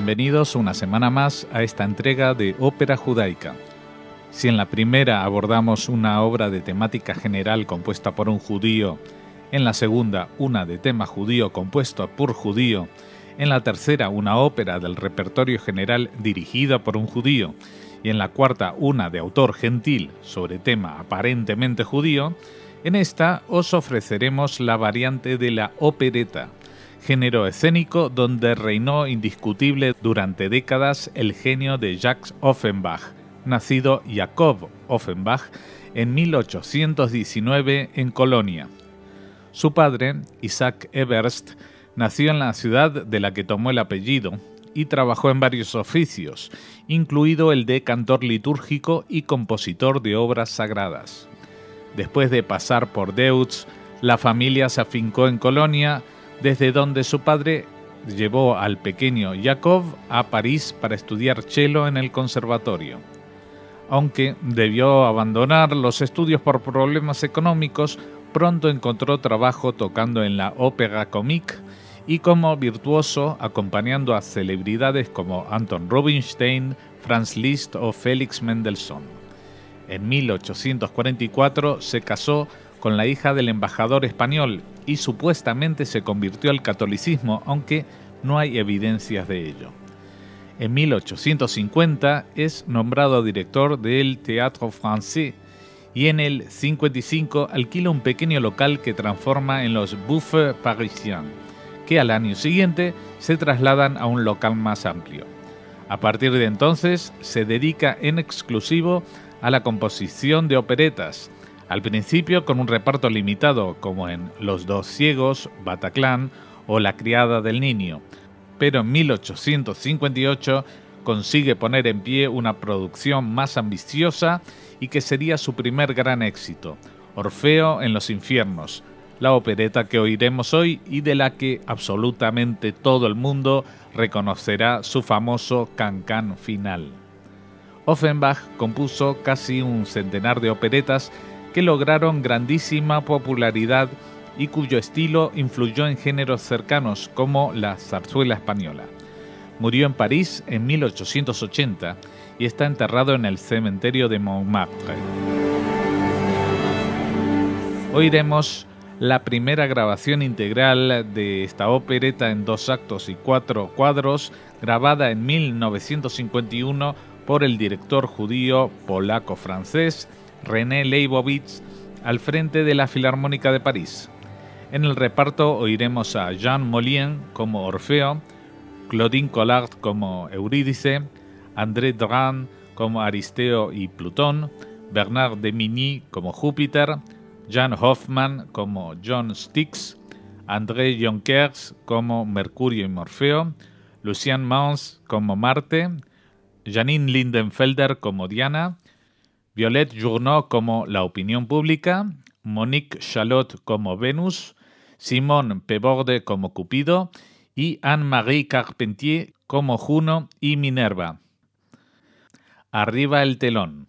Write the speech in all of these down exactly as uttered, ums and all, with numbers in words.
bienvenidos una semana más a esta entrega de Ópera Judaica. Si en la primera abordamos una obra de temática general compuesta por un judío, en la segunda una de tema judío compuesto por judío, en la tercera una ópera del repertorio general dirigida por un judío, y en la cuarta una de autor gentil sobre tema aparentemente judío, en esta os ofreceremos la variante de la opereta, género escénico donde reinó indiscutible durante décadas el genio de Jacques Offenbach, nacido Jacob Offenbach en mil ochocientos diecinueve en Colonia. Su padre, Isaac Eberst, nació en la ciudad de la que tomó el apellido y trabajó en varios oficios, incluido el de cantor litúrgico y compositor de obras sagradas. Después de pasar por Deutz, la familia se afincó en Colonia, desde donde su padre llevó al pequeño Jacob a París para estudiar cello en el conservatorio. Aunque debió abandonar los estudios por problemas económicos, pronto encontró trabajo tocando en la Opéra Comique y como virtuoso acompañando a celebridades como Anton Rubinstein, Franz Liszt o Félix Mendelssohn. En mil ochocientos cuarenta y cuatro se casó con la hija del embajador español y supuestamente se convirtió al catolicismo, aunque no hay evidencias de ello. En mil ochocientos cincuenta es nombrado director del Théâtre Français y en el cincuenta y cinco alquila un pequeño local que transforma en los Buffets Parisiens, que al año siguiente se trasladan a un local más amplio. A partir de entonces se dedica en exclusivo a la composición de operetas, al principio con un reparto limitado como en Los dos ciegos, Bataclan o La criada del niño, pero en mil ochocientos cincuenta y ocho consigue poner en pie una producción más ambiciosa y que sería su primer gran éxito, Orfeo en los infiernos, la opereta que oiremos hoy y de la que absolutamente todo el mundo reconocerá su famoso cancán final. Offenbach compuso casi un centenar de operetas que lograron grandísima popularidad y cuyo estilo influyó en géneros cercanos como la zarzuela española. Murió en París en mil ochocientos ochenta y está enterrado en el cementerio de Montmartre. Oiremos la primera grabación integral de esta opereta en dos actos y cuatro cuadros, grabada en mil novecientos cincuenta y uno por el director judío polaco-francés René Leibovitz al frente de la Filarmónica de París. En el reparto oiremos a Jean Moulin como Orfeo, Claudine Collard como Eurídice, André Dran como Aristeo y Plutón, Bernard de Migny como Júpiter, Jan Hoffmann como John Styx, André Jonkers como Mercurio y Morfeo, Lucien Mans como Marte, Janine Lindenfelder como Diana, Violette Journoy como La opinión pública, Monique Chalot como Venus, Simone Peborde como Cupido y Anne-Marie Carpentier como Juno y Minerva. Arriba el telón.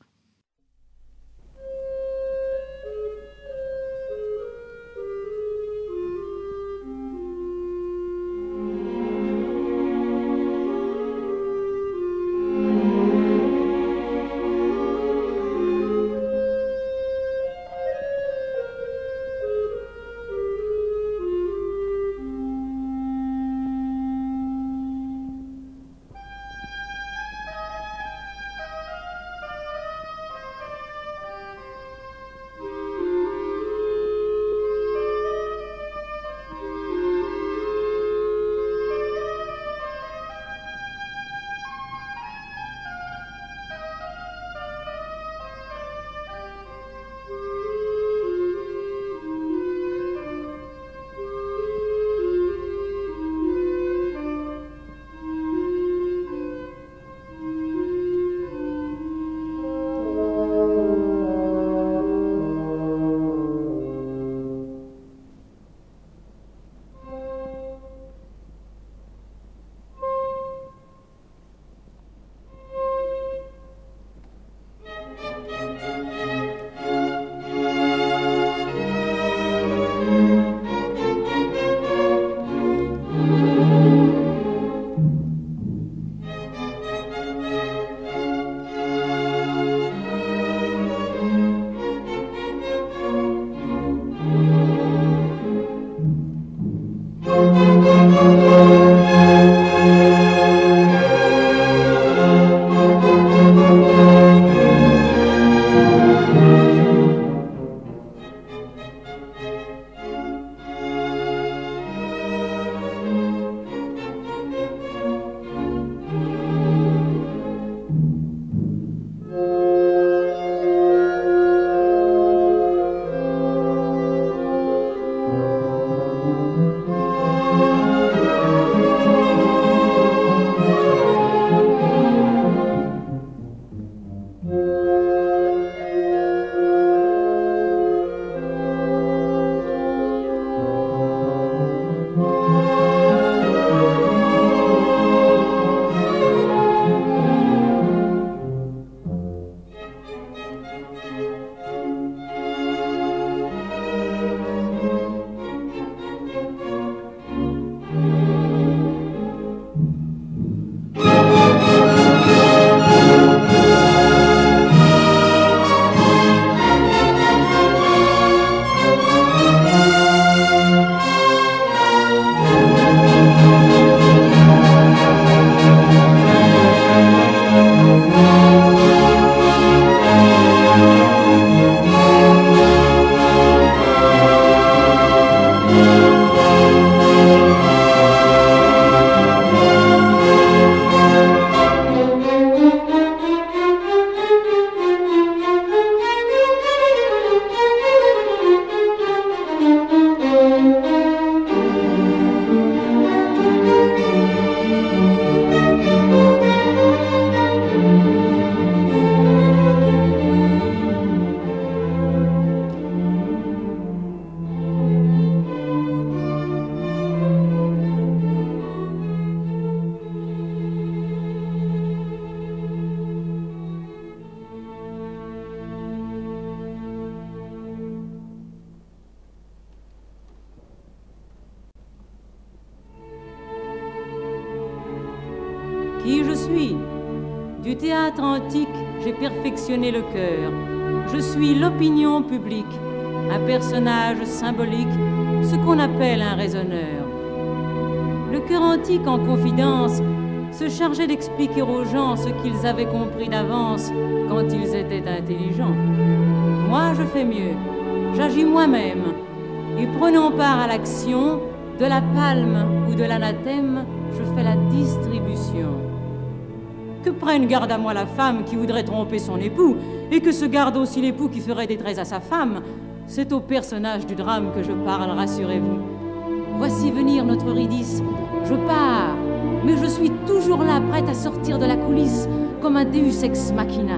Qui je suis? Du théâtre antique, j'ai perfectionné le cœur. Je suis l'opinion publique, un personnage symbolique, ce qu'on appelle un raisonneur. Le cœur antique, en confidence, se chargeait d'expliquer aux gens ce qu'ils avaient compris d'avance quand ils étaient intelligents. Moi, je fais mieux. J'agis moi-même. Et prenant part à l'action, de la palme ou de l'anathème, je fais la distribution. Que prenne garde à moi la femme qui voudrait tromper son époux, et que se garde aussi l'époux qui ferait détresse à sa femme. C'est au personnage du drame que je parle, rassurez-vous. Voici venir notre Eurydice. Je pars, mais je suis toujours là, prête à sortir de la coulisse, comme un Deus ex machina.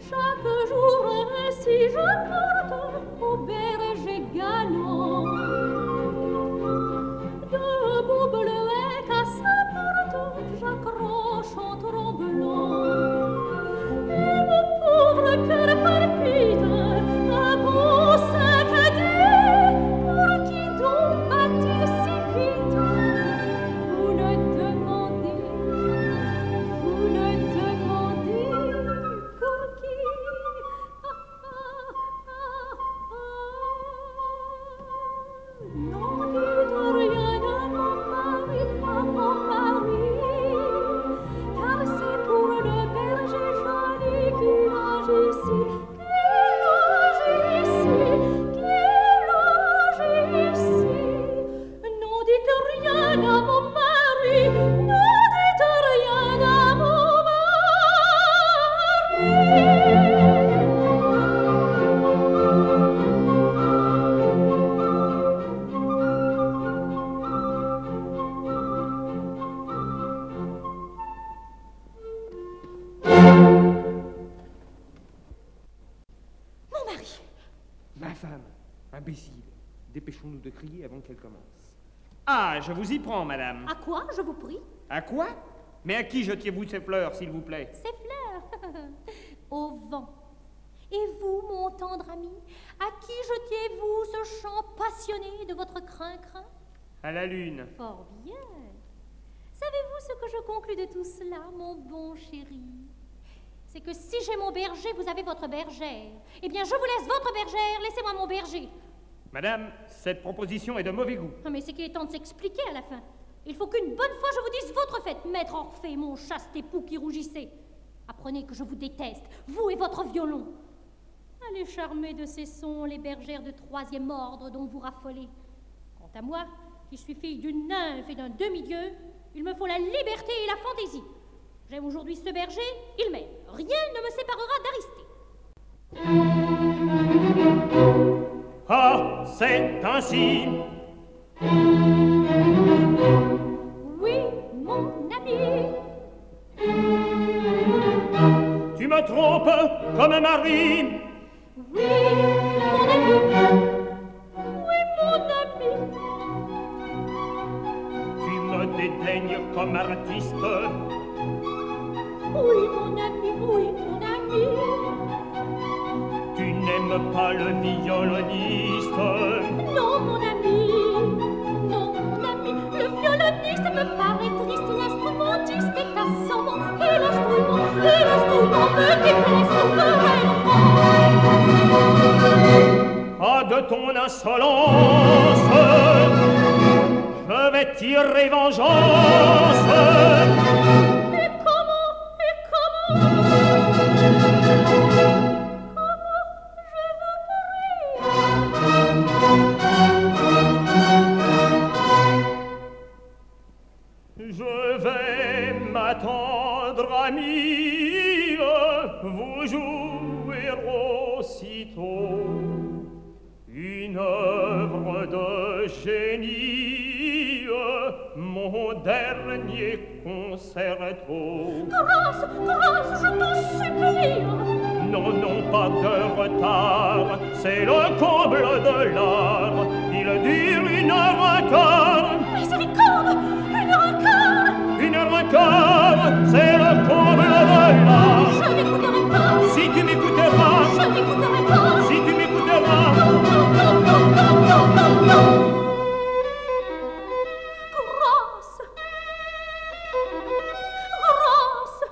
Chaque jour ainsi je porte au berger galant de beaux bleuets qu'à sa porte j'accroche en tremblant. Et mon pauvre cœur palpite un beau saccadé. Pour qui donc bat-il si vite? Vous le demandez, vous le demandez. Pour qui? Ah, ah, ah, ah. Non, dites rien à mon mari, à mon mari, car c'est pour le berger joli qu'il agit ici, qu'il agit ici, qu'il agit ici. Non, dites rien à mon mari, non, dites rien à mon mari. Mon mari. Ma femme, imbécile. Dépêchons-nous de crier avant qu'elle commence. Ah, je vous y prends, madame. À quoi, je vous prie? À quoi? Mais à qui jetiez-vous ces fleurs, s'il vous plaît? Ces fleurs au vent. Et vous, mon tendre ami, à qui jetiez-vous ce chant passionné de votre crin-crin? À la lune. Fort bien. Savez-vous ce que je conclus de tout cela, mon bon chéri? C'est que si j'ai mon berger, vous avez votre bergère. Eh bien, je vous laisse votre bergère, laissez-moi mon berger. Madame, cette proposition est de mauvais goût. Ah, mais c'est qu'il est temps de s'expliquer à la fin. Il faut qu'une bonne fois je vous dise votre fête, maître Orphée, mon chaste époux qui rougissait. Apprenez que je vous déteste, vous et votre violon. Allez charmer de ces sons les bergères de troisième ordre dont vous raffolez. Quant à moi, qui suis fille d'une nymphe et d'un demi-dieu, il me faut la liberté et la fantaisie. J'aime aujourd'hui ce berger, il m'aime. Rien ne me séparera d'Aristée. Ah, c'est ainsi. Oui, mon ami. Tu me trompes comme mari. Oui, mon ami. Oui, mon ami. Tu me dédaignes comme artiste. Oui, mon ami, oui, mon ami. Tu n'aimes pas le violoniste. Non, mon ami. Non, mon ami. Le violoniste me paraît triste. L'instrumentiste est assommant. Et l'instrument, et l'instrument me déplaît souverainement. Ah, de ton insolence, je vais tirer vengeance. Et comment, et comment, comment je vous prie. Je vais m'attendre, amie, vous jouer aussitôt une œuvre de génie, mon dernier concerto. Grâce, grâce, je t'en supplie. Non, non, pas de retard, c'est le comble de l'art. Il dure une heure un quart. Miséricorde, une heure un quart. Une heure un quart, c'est le comble de l'art. Je n'écouterai pas. Si tu m'écouteras, Je n'écouterai pas. si tu m'écouteras. Non, non, non, non, non, non, non, non. Grâce. Grâce.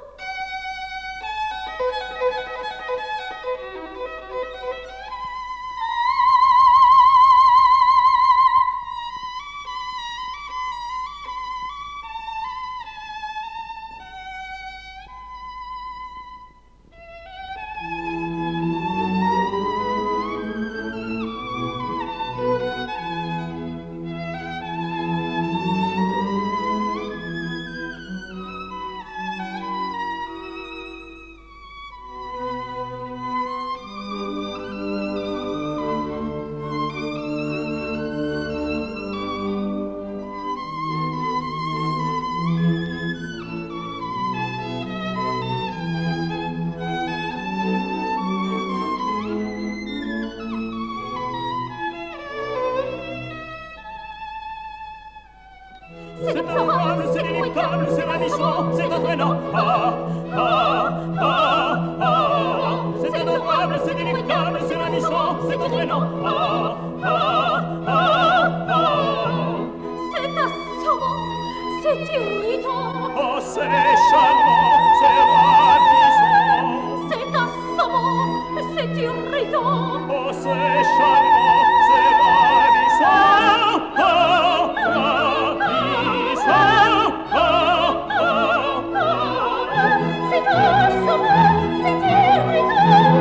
inéluctable, c'est ravissant, c'est entraînant. Ah, ah, ah, ah. C'est adorable, c'est délectable, c'est ravissant, c'est entraînant. Ah, ah, ah, ah. C'est assommant, c'est irritant. Oh, c'est charmant, c'est ravissant. C'est assommant, c'est irritant. Oh, c'est charmant, c'est ravissant. Oh, ravissant. Oh, oh, oh. C'est assommant, c'est irritant.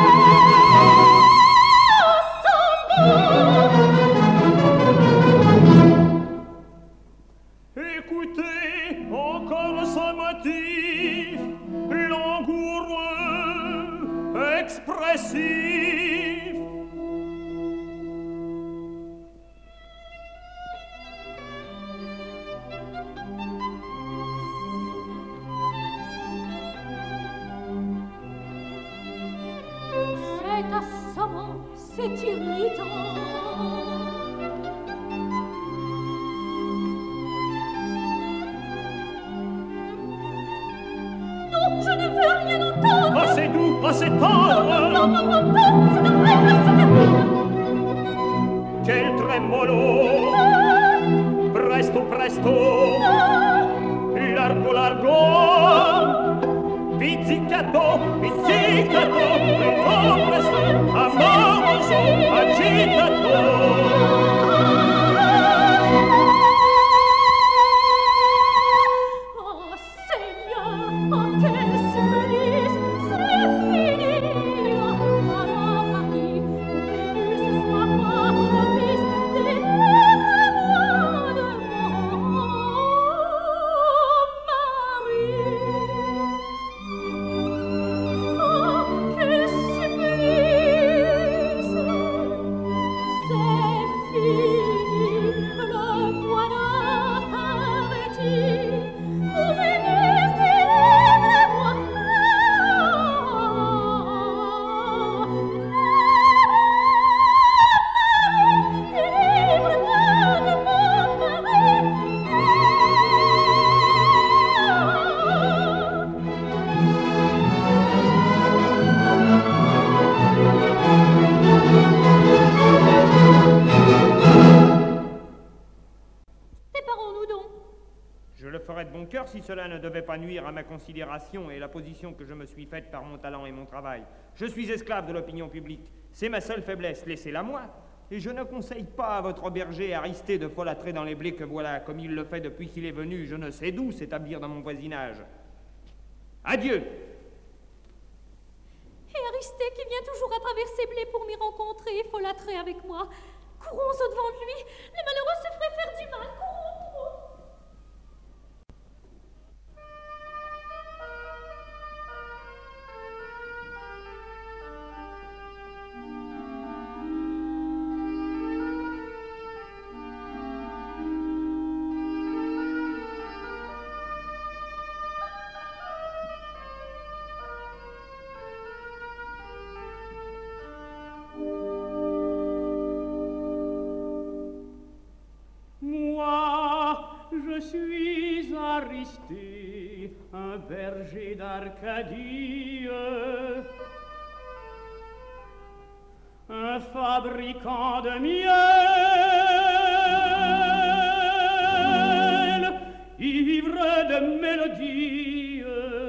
Écoutez encore ce motif langoureux, expressif. C'est assommant, c'est irritant. Non, je ne veux rien entendre. Oh, c'est doux, oh, c'est tendre. Non, non, non, non, c'est horrible, c'est terrible. Quel tremolo. Presto, presto. Largo, largo. Pizzicato, pizzicato. Presto, presto. Amoroso, agitato. Si cela ne devait pas nuire à ma considération et la position que je me suis faite par mon talent et mon travail. Je suis esclave de l'opinion publique. C'est ma seule faiblesse, laissez-la moi. Et je ne conseille pas à votre berger Aristée de folâtrer dans les blés que voilà, comme il le fait depuis qu'il est venu, je ne sais d'où, s'établir dans mon voisinage. Adieu. Et Aristée qui vient toujours à travers ces blés pour m'y rencontrer et folâtrer avec moi. Courons au-devant de lui. Les malheureux se feraient faire du mal. Courons, courons. Je suis Aristée, un berger d'Arcadie, un fabricant de miel, ivre de mélodie,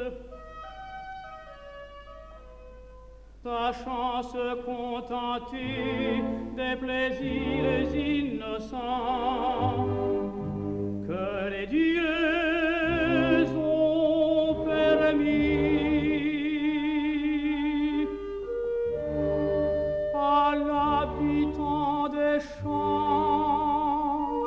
sachant se contenter des plaisirs innocents que les dieux ont permis à l'habitant des champs.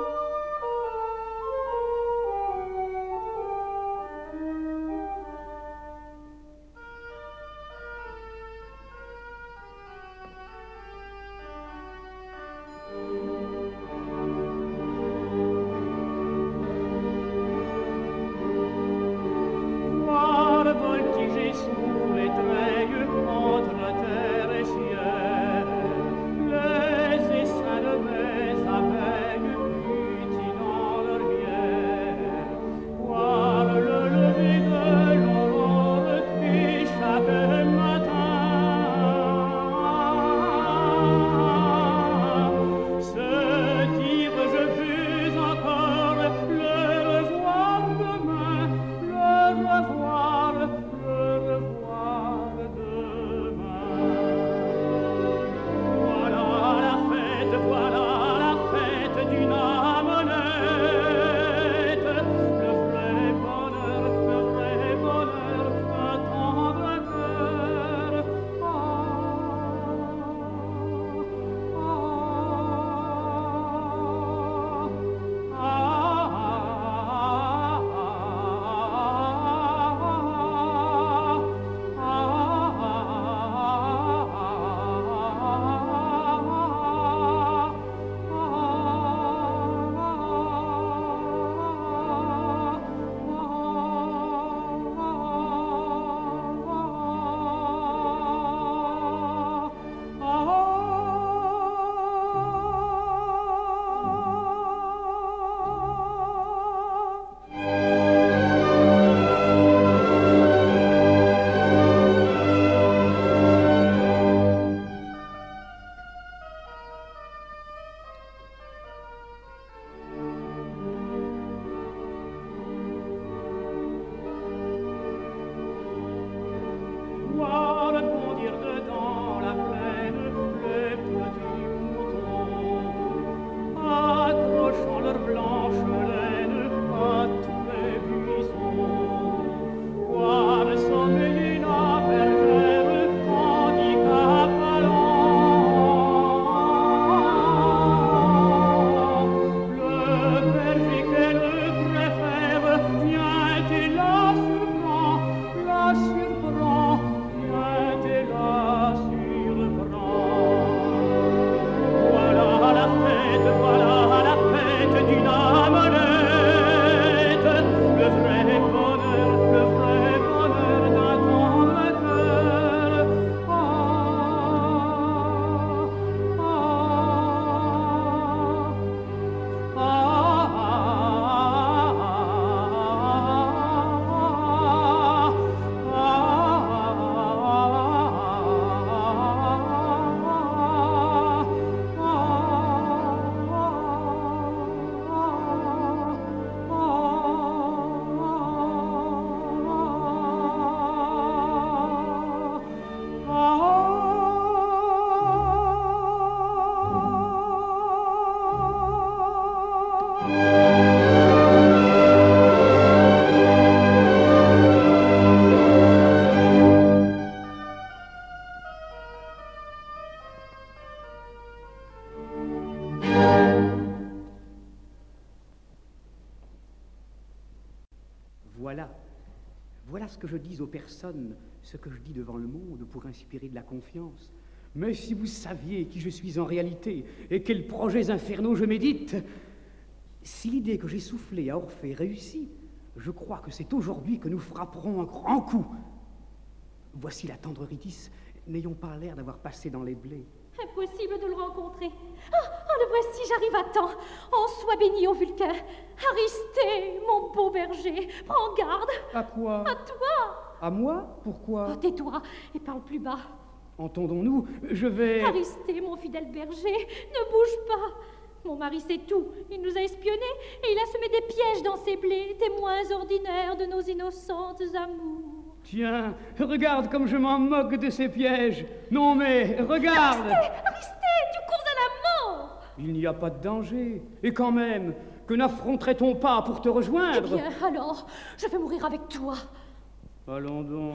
Voilà. Voilà ce que je dis aux personnes, ce que je dis devant le monde pour inspirer de la confiance. Mais si vous saviez qui je suis en réalité et quels projets infernaux je médite, si l'idée que j'ai soufflée à Orphée réussit, je crois que c'est aujourd'hui que nous frapperons un grand coup. Voici la tendre Eurydice, n'ayons pas l'air d'avoir passé dans les blés. Impossible de le rencontrer. Ah, oh, le voici, j'arrive à temps. Oh, sois béni, ô Vulcain. Aristée, mon beau berger, prends garde. À quoi? À toi. À moi? Pourquoi? Oh, tais-toi et parle plus bas. Entendons-nous, je vais... Aristée, mon fidèle berger, ne bouge pas. Mon mari sait tout. Il nous a espionnés et il a semé des pièges dans ses blés, témoins ordinaires de nos innocentes amours. Tiens, regarde comme je m'en moque de ces pièges. Non mais, regarde! Aristée, Aristée, tu cours à la mort! Il n'y a pas de danger. Et quand même, que n'affronterait-on pas pour te rejoindre? Eh bien, alors, je vais mourir avec toi. Allons donc.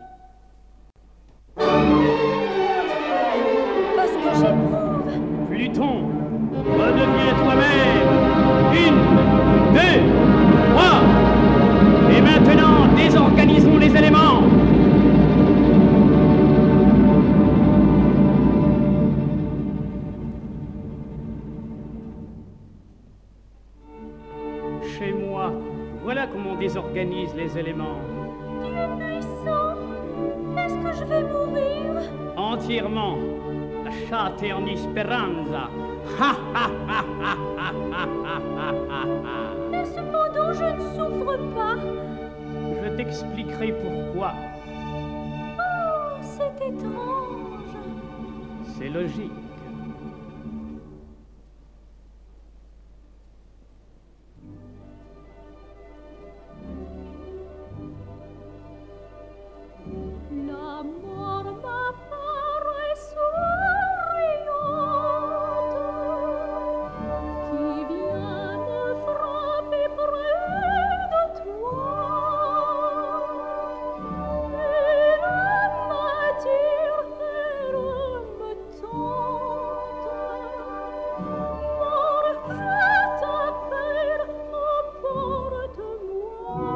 Parce que j'éprouve. Pluton, redeviens toi-même. Une, deux, trois. Et maintenant, désorganisons les éléments. Chez moi, voilà comment on désorganise les éléments. Dieu puissant, est-ce que je vais mourir? Entièrement. Lasciate ogni speranza. Ha ha ha ha ha ha ha ha ha. Et cependant, je ne souffre pas. Je t'expliquerai pourquoi. Oh, c'est étrange. C'est logique. La mort m'apparaît souriante, qui vient me frapper près de toi. Elle m'attire, elle me tente. Mort, je t'appelle, emporte-moi.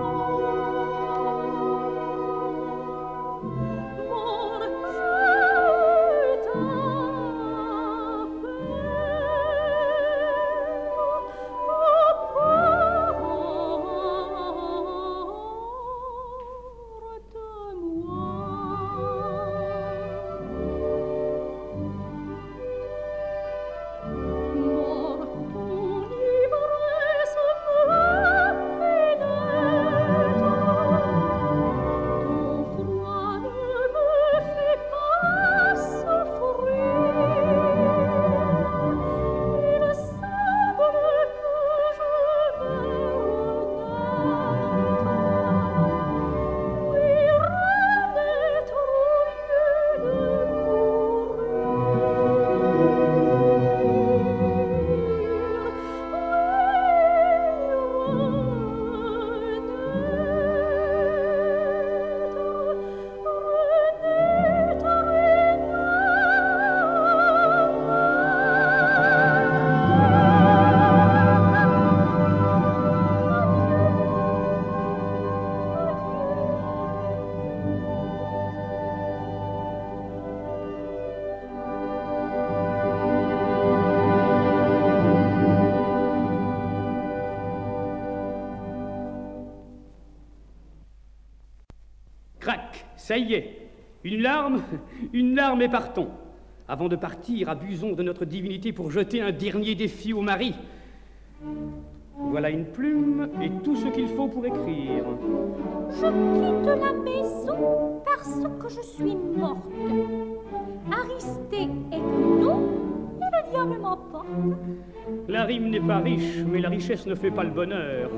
Crac, ça y est. Une larme, une larme et partons. Avant de partir, abusons de notre divinité pour jeter un dernier défi au mari. Voilà une plume et tout ce qu'il faut pour écrire. Je quitte la maison parce que je suis morte. Aristée est non, et le diable m'emporte. La rime n'est pas riche, mais la richesse ne fait pas le bonheur.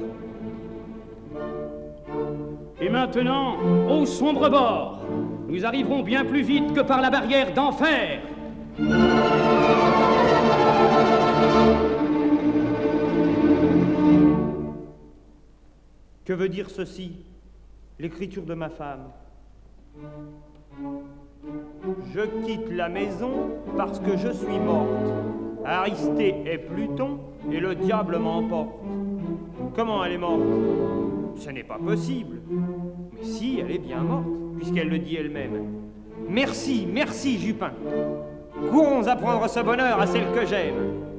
Et maintenant, au sombre bord, nous arriverons bien plus vite que par la barrière d'enfer. Que veut dire ceci? L'écriture de ma femme. Je quitte la maison parce que je suis morte. Aristée est Pluton et le diable m'emporte. Comment elle est morte? Ce n'est pas possible. Mais si, elle est bien morte, puisqu'elle le dit elle-même. Merci, merci, Jupin. Courons apprendre ce bonheur à celle que j'aime.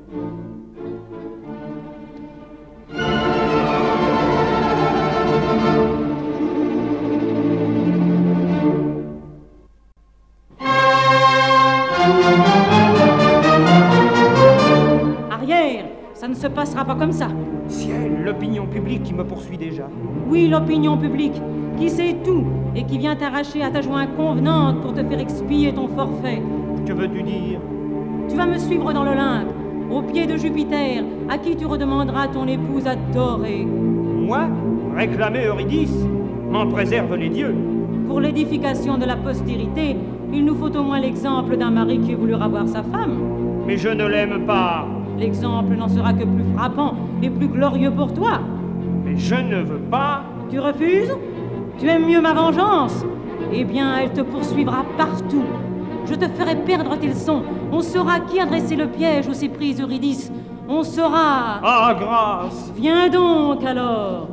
Arrière, ça ne se passera pas comme ça. Ciel, l'opinion publique qui me poursuit déjà. Oui, l'opinion publique, qui sait tout et qui vient t'arracher à ta joie inconvenante pour te faire expier ton forfait. Que veux-tu dire? Tu vas me suivre dans l'Olympe, au pied de Jupiter, à qui tu redemanderas ton épouse adorée. Moi? Réclamer Eurydice? M'en préserve les dieux. Pour l'édification de la postérité, il nous faut au moins l'exemple d'un mari qui voulait avoir sa femme. Mais je ne l'aime pas. L'exemple n'en sera que plus frappant et plus glorieux pour toi. Mais je ne veux pas. Tu refuses? Tu aimes mieux ma vengeance? Eh bien, elle te poursuivra partout. Je te ferai perdre tes leçons. On saura qui a dressé le piège où s'est prise Eurydice. On saura... Ah, grâce! Viens donc, alors.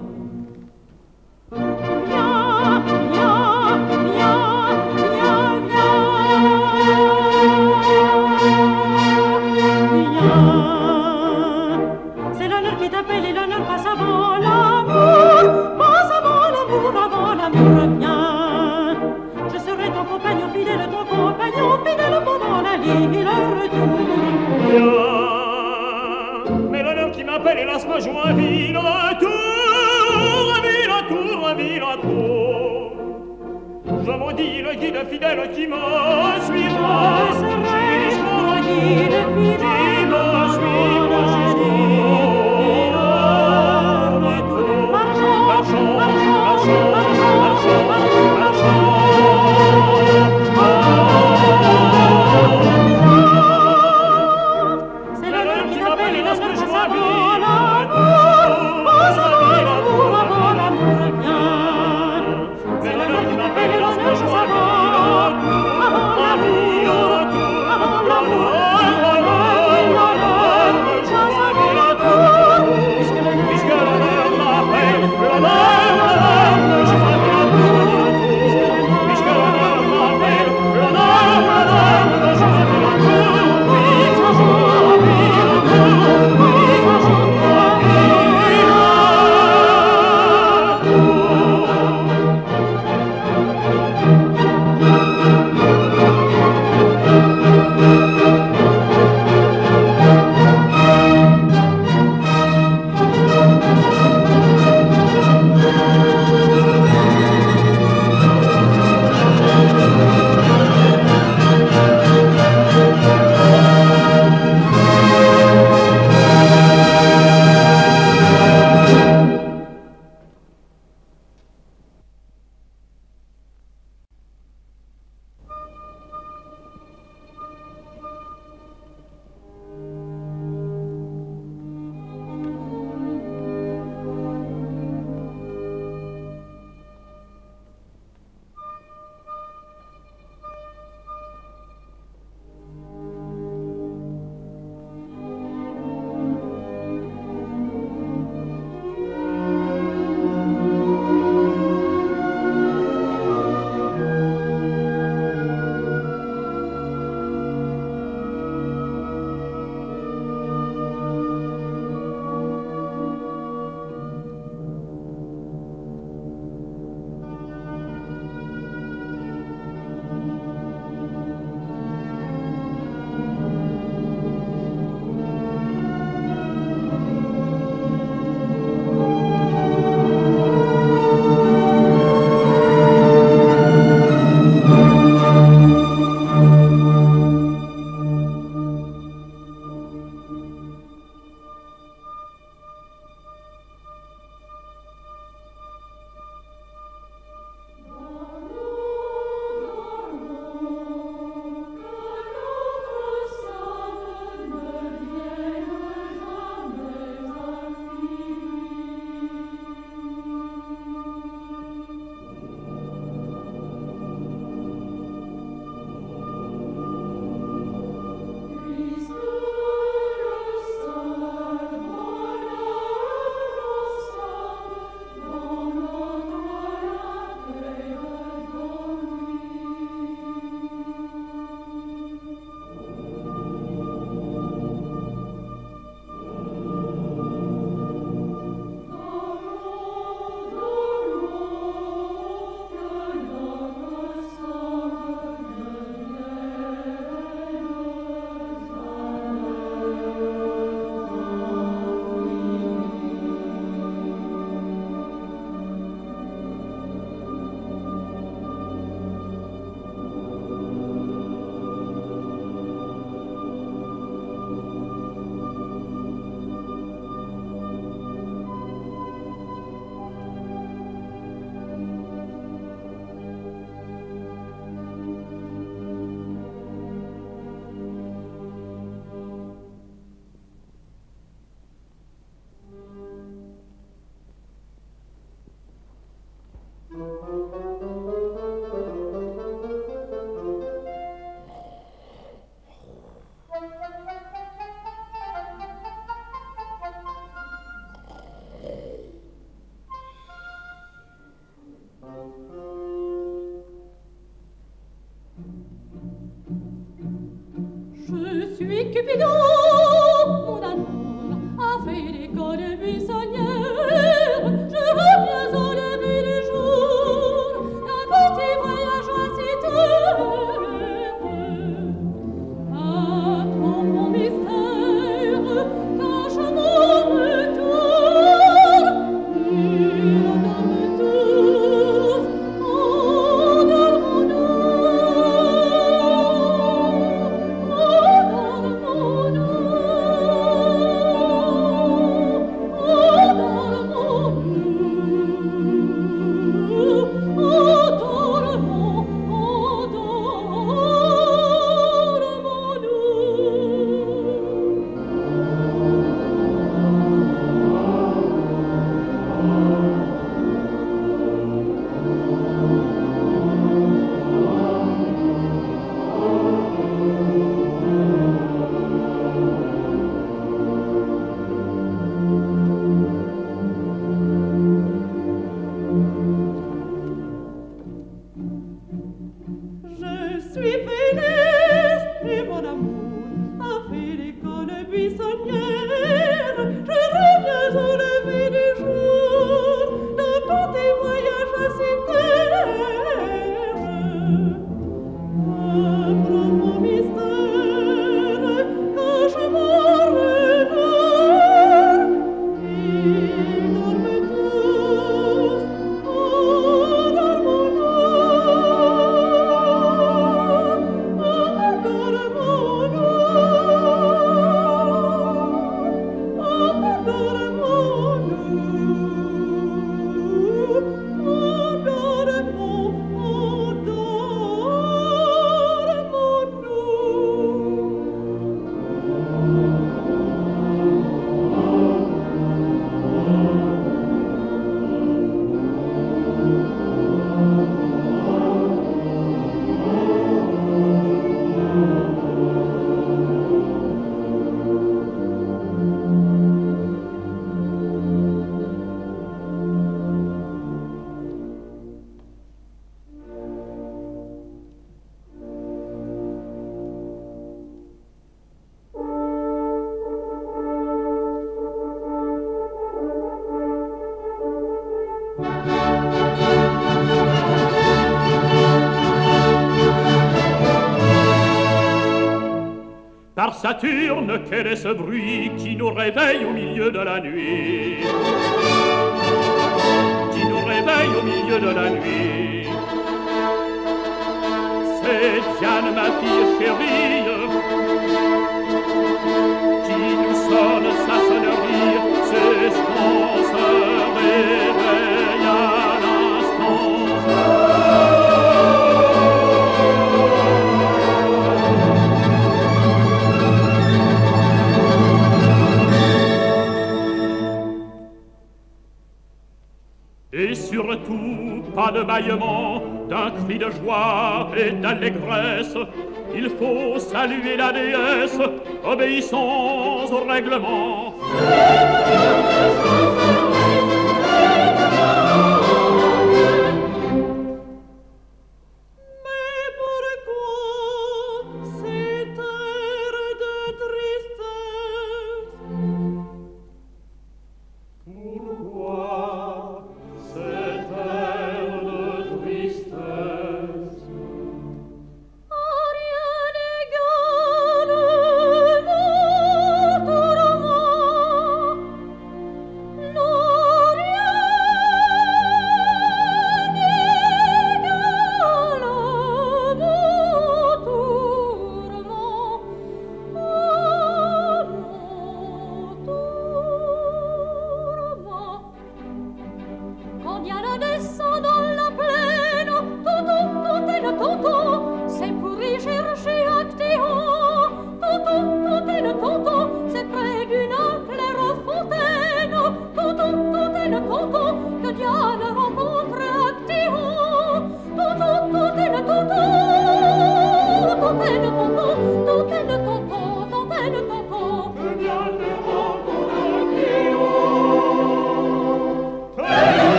Viens, viens, viens, viens, viens. Viens. C'est l'honneur qui t'appelle et l'honneur passe avant l'amour. Passe avant l'amour, avant l'amour, viens. Je serai ton compagnon fidèle, ton compagnon fidèle pendant la nuit et le retour. Viens. Mais l'honneur qui m'appelle, hélas, me joue un vil retour, un vil retour, un vil retour. Je maudis le guide fidèle qui me suivra. Je serai ton guide fidèle qui me suivra jusqu'au retour. Marchons, marchons, marchons, marchons, marchons, marchons. C'est l'honneur qui t'appelle et l'honneur passe avant l'amour. Passe avant l'amour, avant l'amour, viens. C'est l'honneur qui t'appelle et l'honneur passe avant l'amour. Avant l'amour, avant l'amour, Puisque l'honneur m'appelle, l'honneur, l'honneur, je ferai la tour. Puisque l'honneur m'appelle, l'honneur, l'honneur, je ferai la tour. Oui, toujours, oui, retour, oui, toujours, oui, retour. Je suis Cupidon, mon amour a fait l'école buissonnière. Je reviens au lever du jour d'un petit voyage à cité. Un profond mystère cache mon retour. Il endorme tous, endormons-nous. Par Saturne, quel est ce bruit qui nous réveille au milieu de la nuit? Qui nous réveille au milieu de la nuit? C'est Diane, ma fille chérie, qui nous sonne sa sonnerie. C'est ce qu'on se réveille à l'instant. Et surtout, pas de bâillement, d'un cri de joie et d'allégresse. Il faut saluer la déesse, obéissons au règlement. No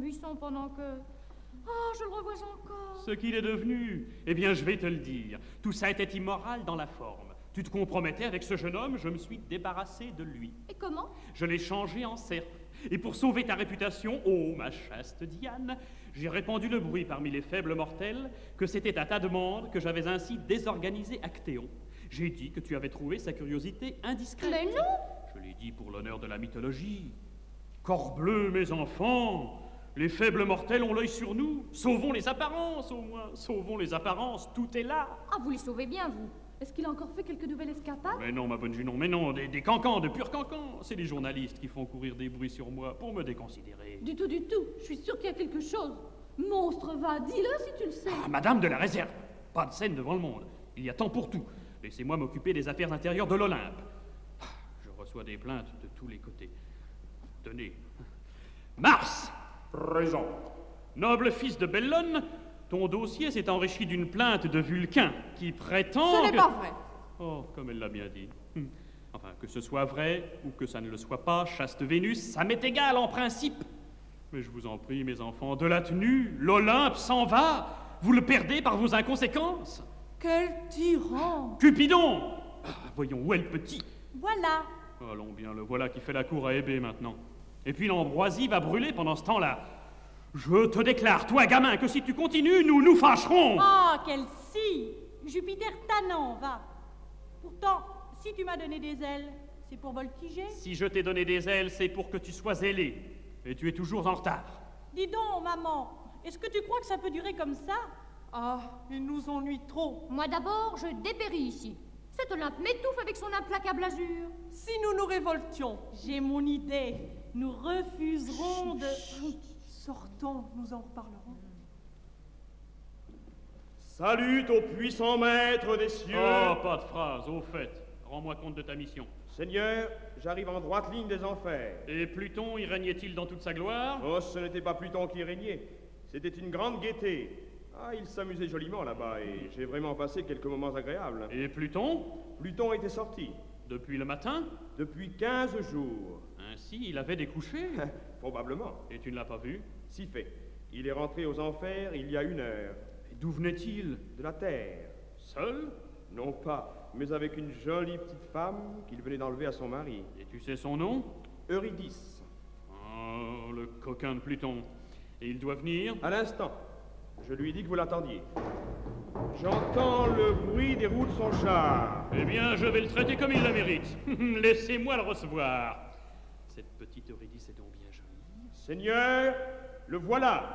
buisson pendant que... Oh, je le revois encore. Ce qu'il est devenu, eh bien, je vais te le dire. Tout ça était immoral dans la forme. Tu te compromettais avec ce jeune homme, je me suis débarrassé de lui. Et comment? Je l'ai changé en cerf. Et pour sauver ta réputation, ô ma chaste Diane, j'ai répandu le bruit parmi les faibles mortels que c'était à ta demande que j'avais ainsi désorganisé Actéon. J'ai dit que tu avais trouvé sa curiosité indiscrète. Mais non! Je l'ai dit pour l'honneur de la mythologie. Corbleu, mes enfants, les faibles mortels ont l'œil sur nous. Sauvons les apparences, au moins. Sauvons les apparences, tout est là. Ah, vous les sauvez bien, vous. Est-ce qu'il a encore fait quelques nouvelles escapades? Mais non, ma bonne Junon, mais non, des, des cancans, de purs cancans. C'est les journalistes qui font courir des bruits sur moi pour me déconsidérer. Du tout, du tout. Je suis sûre qu'il y a quelque chose. Monstre, va, dis-le si tu le sais. Ah, madame de la réserve, pas de scène devant le monde. Il y a temps pour tout. Laissez-moi m'occuper des affaires intérieures de l'Olympe. Je reçois des plaintes de tous les côtés. Tenez. Mars! Présent. Noble fils de Bellone, ton dossier s'est enrichi d'une plainte de Vulcain qui prétend... Ce n'est que... pas vrai. Oh, comme elle l'a bien dit. Hum. Enfin, que ce soit vrai ou que ça ne le soit pas, chaste Vénus, ça m'est égal en principe. Mais je vous en prie, mes enfants, de la tenue, l'Olympe s'en va. Vous le perdez par vos inconséquences. Quel tyran! Cupidon! Ah, voyons, où est le petit? Voilà. Allons bien, le voilà qui fait la cour à Hébé maintenant. Et puis l'ambroisie va brûler pendant ce temps-là. Je te déclare, toi, gamin, que si tu continues, nous nous fâcherons. Ah, quelle scie! Jupiter tannant, va. Pourtant, si tu m'as donné des ailes, c'est pour voltiger. Si je t'ai donné des ailes, c'est pour que tu sois zélé. Et tu es toujours en retard. Dis donc, maman, est-ce que tu crois que ça peut durer comme ça? Ah, il nous ennuie trop. Moi d'abord, je dépéris ici. Cet Olympe m'étouffe avec son implacable azur. Si nous nous révoltions. J'ai mon idée. Nous refuserons de... Sortons, nous en reparlerons. Salut au puissant maître des cieux. Oh, pas de phrase, au fait. Rends-moi compte de ta mission. Seigneur, j'arrive en droite ligne des enfers. Et Pluton y régnait-il dans toute sa gloire? Oh, ce n'était pas Pluton qui régnait. C'était une grande gaieté. Ah, il s'amusait joliment là-bas et j'ai vraiment passé quelques moments agréables. Et Pluton? Pluton était sorti. Depuis le matin? Depuis quinze jours. Ainsi, il avait découché? Probablement. Et tu ne l'as pas vu? Si fait. Il est rentré aux enfers il y a une heure. Et d'où venait-il? De la terre. Seul? Non pas, mais avec une jolie petite femme qu'il venait d'enlever à son mari. Et tu sais son nom? Eurydice. Oh, le coquin de Pluton. Et il doit venir? À l'instant. Je lui ai dit que vous l'attendiez. J'entends le bruit des roues de son char. Eh bien, je vais le traiter comme il le mérite. Laissez-moi le recevoir. Cette petite Eurydice est donc bien jolie. Seigneur, le voilà.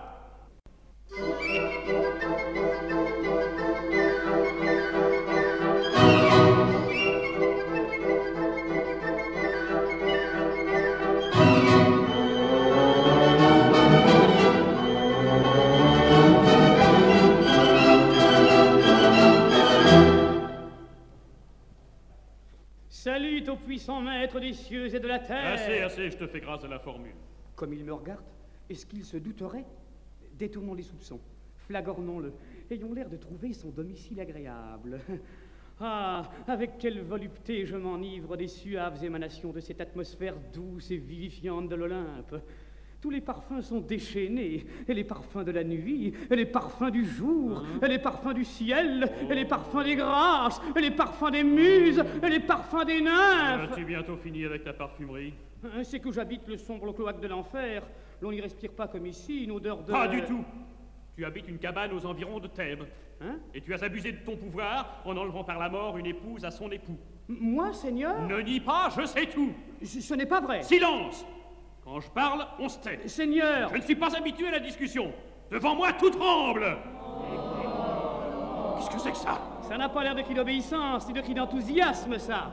Salut au puissant maître des cieux et de la terre. Assez, assez, je te fais grâce de la formule. Comme il me regarde, est-ce qu'il se douterait? Détournons les soupçons, flagornons-le, ayons l'air de trouver son domicile agréable. Ah, avec quelle volupté je m'enivre des suaves émanations de cette atmosphère douce et vivifiante de l'Olympe. Tous les parfums sont déchaînés, et les parfums de la nuit, et les parfums du jour, hein? Et les parfums du ciel, oh. Et les parfums des grâces, et les parfums des muses, et les parfums des nymphes. As-tu bientôt fini avec ta parfumerie? C'est que j'habite le sombre cloaque de l'enfer. L'on n'y respire pas comme ici, une odeur de... Pas du tout. Tu habites une cabane aux environs de Thèbes. Hein? Et tu as abusé de ton pouvoir en enlevant par la mort une épouse à son époux. M- moi, Seigneur? Ne nie pas, je sais tout. Ce, ce n'est pas vrai. Silence! Quand je parle, on se tait. Seigneur! Je ne suis pas habitué à la discussion. Devant moi, tout tremble. Qu'est-ce que c'est que ça? Ça n'a pas l'air de cri d'obéissance, ni de cri d'enthousiasme, ça.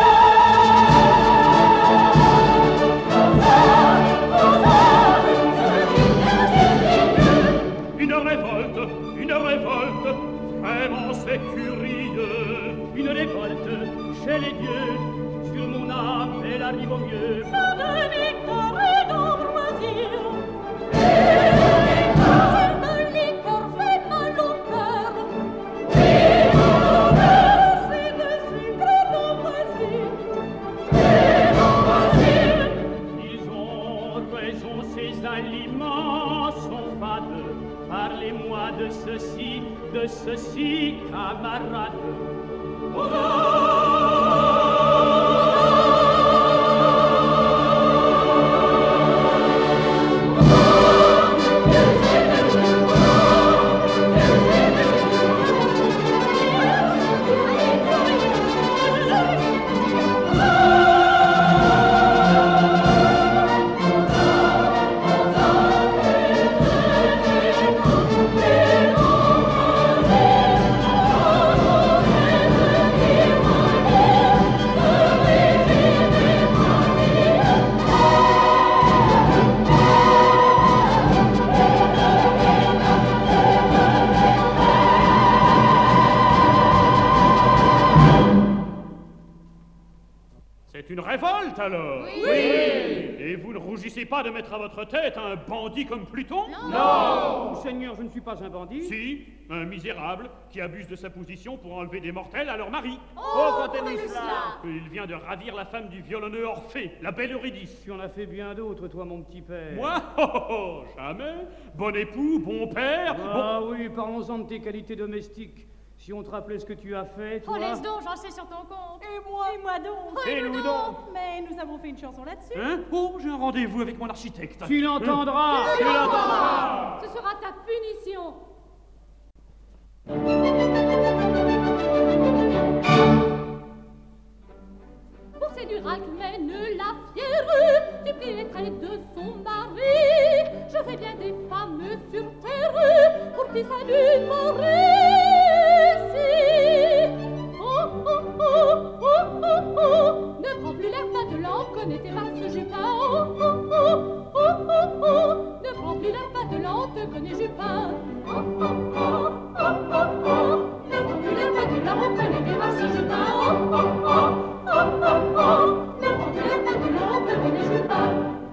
Oh, sur mon âme, elle arrive au mieux. La demi-cœur et d'ambroisie. Cette liqueur fait mal au cœur. C'est de sucre d'ambroisie. Ils ont raison, ces aliments sont fades. Parlez-moi de ceci, de ceci, camarade. C'est une révolte alors? Oui. Oui. Et vous ne rougissez pas de mettre à votre tête un bandit comme Pluton? Non, non. Seigneur, je ne suis pas un bandit. Si, un misérable qui abuse de sa position pour enlever des mortels à leur mari. Oh, contez-nous cela. Il vient de ravir la femme du violonneux Orphée, la belle Eurydice. Tu en as fait bien d'autres, toi, mon petit père. Moi? Oh, oh, oh, jamais. Bon époux, bon père. Ah bon... oui, parlons-en de tes qualités domestiques. Si on te rappelait ce que tu as fait, toi... Oh, laisse donc, j'en sais sur ton compte. Et moi Et moi donc. Oh, et nous donc. Mais nous avons fait une chanson là-dessus. Hein? Oh, j'ai un rendez-vous avec mon architecte. Tu l'entendras. Tu l'entendras. Ce sera ta punition. Pour séduire Alcmène la fière, tu pries les traits de son mari. Je fais bien des femmes sur terre pour qui salut mon récit. Oh, oh, oh, oh, oh, oh. Ne prends plus l'air patelant, connais tes vastes jupins. Oh, oh, oh, oh, oh, oh. Ne prends plus l'air patelant, te connais Jupin. Oh, oh, oh, oh, oh, oh. Ne prends plus l'air patelant, connais tes vastes jupins. Oh, oh, oh, oh, oh, oh. Ne prends plus l'air patelant, te connais Jupin.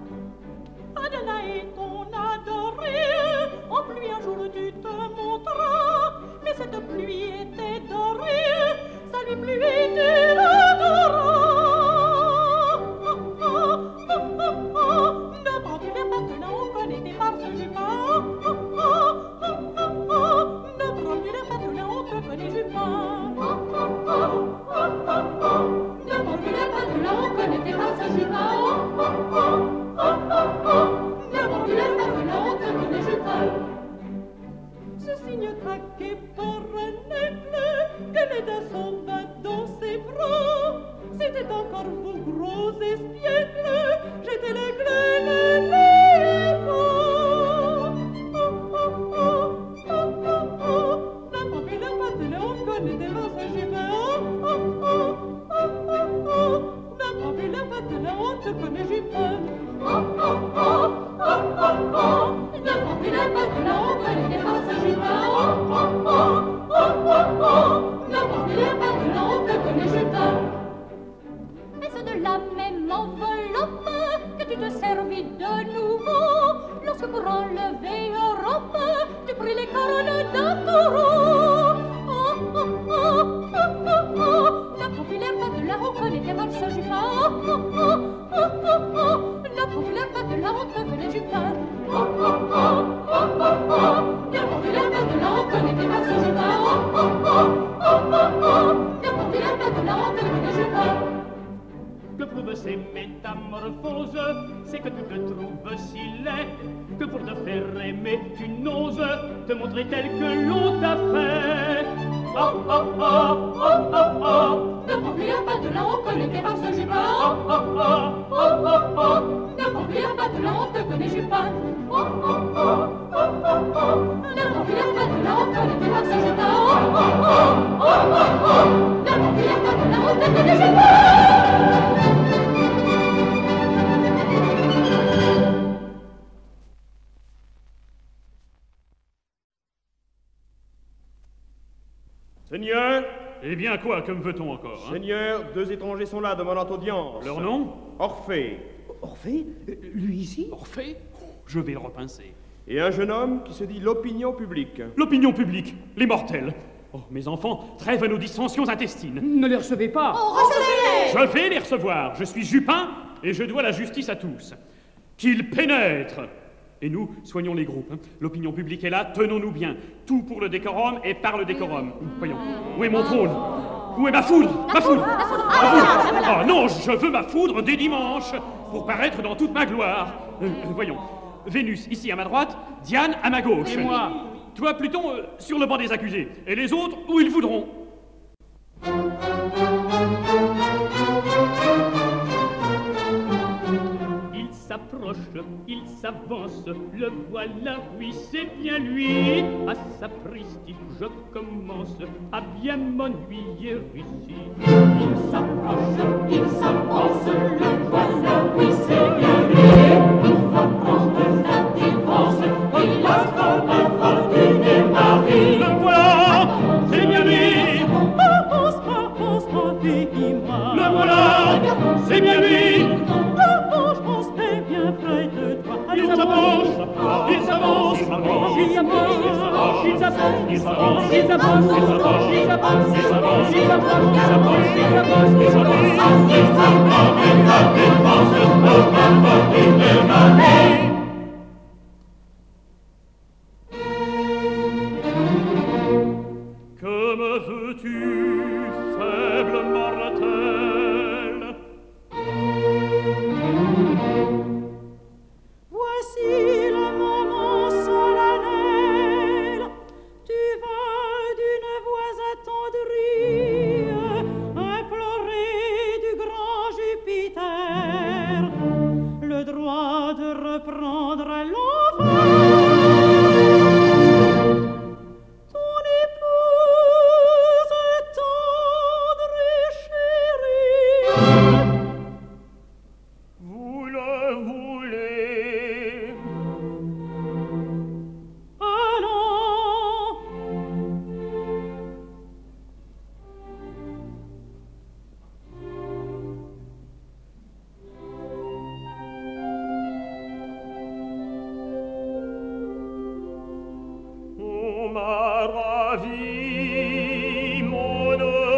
Adonai, ton adoré, en pluie un jour tu te montras, mais cette pluie était dorée, ça lui plut et tu l'adoras. Oh, oh, oh, oh, oh. Ne prends plus l'air maintenant, on connaît tes farces jupins. Oh, oh, oh, oh, oh, oh. Ne prends plus l'air maintenant, on te connaît Jupin. Oh, oh, oh, oh, oh, oh. Ne prends plus l'air maintenant, on connaît tes farces jupins. Oh, oh, oh, oh, oh, oh. Ne prends plus l'air maintenant, on te connaît Jupin. Ce signe traqué par un aigle que les dents sont bas dans ses bras. C'était encore vous, gros espiègles, j'étais l'aigle et l'éléphant. Oh, oh, oh, oh, oh, oh. Ne prends plus l'air maintenant, on connaît tes vastes jupins. Oh, oh, oh, oh, oh, oh. Ne prends plus l'air maintenant, on te connaît Jupin. Oh, oh, oh, oh, oh, oh. Ne prends plus l'air maintenant, on connaît tes vastes jupins. Oh, oh, oh, oh, oh, oh. Ne prends plus l'air maintenant, on te connaît Jupin. Est-ce de la même enveloppe que tu te servis de nouveau lorsque pour enlever Europe tu pris les cornes d'un taureau? Oh, oh, oh, oh, oh, oh. Ne prends plus l'air maintenant, on connaît tes valses Jupin. Oh, oh, oh, oh, oh, oh. Ne prends plus l'air maintenant, on te connaît Jupin. Oh, oh, oh, oh, oh, oh. Ne prends plus l'air maintenant, on connaît tes valses Jupin. Oh, oh, oh, oh, oh, oh. Ne prends plus l'air maintenant, on te connaît Jupin. Que prouvent ces métamorphoses, c'est que tu te trouves si laid, que pour te faire aimer tu n'oses te montrer tel que l'on t'a fait. Oh, oh, oh, oh, oh, oh. Ne prends plus l'air maintenant, on connaît tes farces Jupin. Oh, oh, oh, oh, oh, oh. Ne prends plus l'air maintenant, on te connaît Jupin. Oh, oh, oh, oh, oh, oh. Ne prends plus l'air maintenant, on connaît tes farces Jupin. Oh, oh, oh, oh, oh, oh. Ne prends plus l'air maintenant, on te connaît Jupin. Seigneur, Eh bien, quoi, que me veut-on encore hein? Seigneur, deux étrangers sont là, demandant audience. Leur nom? Orphée. Orphée? Lui ici? Orphée? Je vais le repincer. Et un jeune homme qui se dit l'opinion publique. L'opinion publique, les mortels. Oh, mes enfants, trêve à nos dissensions intestines. Ne les recevez pas. Oh, recevez-les! Je vais les recevoir. Je suis Jupin et je dois la justice à tous. Qu'ils pénètrent. Et nous, soignons les groupes. hein. L'opinion publique est là, tenons-nous bien. Tout pour le décorum et par le décorum. Voyons, où est mon trône? Où est ma foudre? Ma foudre! La foudre! Ma Ah, foudre! voilà, voilà. Ah non, je veux ma foudre dès dimanche pour paraître dans toute ma gloire. Euh, euh, voyons, Vénus ici à ma droite, Diane à ma gauche. Et moi? Toi, Pluton, euh, sur le banc des accusés. Et les autres, où ils voudront. Il s'approche, il s'avance, le voilà, oui, c'est bien lui. À sa prestige, je commence à bien m'ennuyer ici. Il s'approche, il s'avance, le voilà, oui, c'est bien lui. Il va prendre la défense, il a son infortuné mari. Le voilà, c'est bien lui. Avance, avance, obéis-moi. Le voilà, c'est bien lui. Avance, avance, et bien près de toi. Il s'avance, il s'avance, il s'avance, Il s'avance, il s'avance, il s'avance, il s'avance, il s'avance, il s'avance, il s'avance, il s'avance, il s'avance, il s'avance, il Que me veux-tu, faible mortel? Voici le moment solennel. Tu vas d'une voix attendrie implorer du grand Jupiter le droit de reprendre l'enfant. Ton épouse tendre et chérie. Vous le voulez? Allons. On m'a ravi mon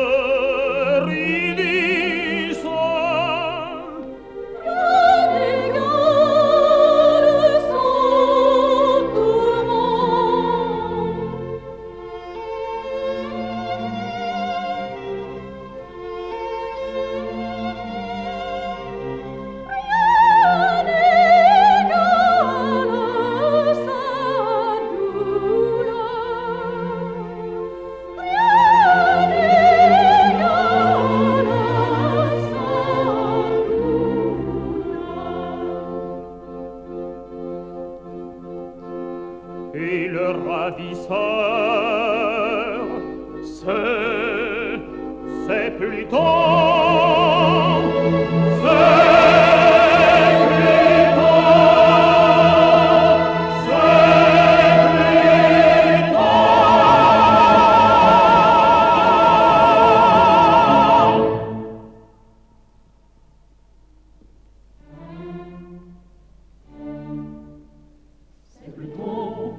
Eurydice. Égale son tourment. Rien n'égale sa douleur. Rien n'égale sa douleur. Et le ravisseur, c'est, c'est Pluton. C'est Pluton. C'est Pluton.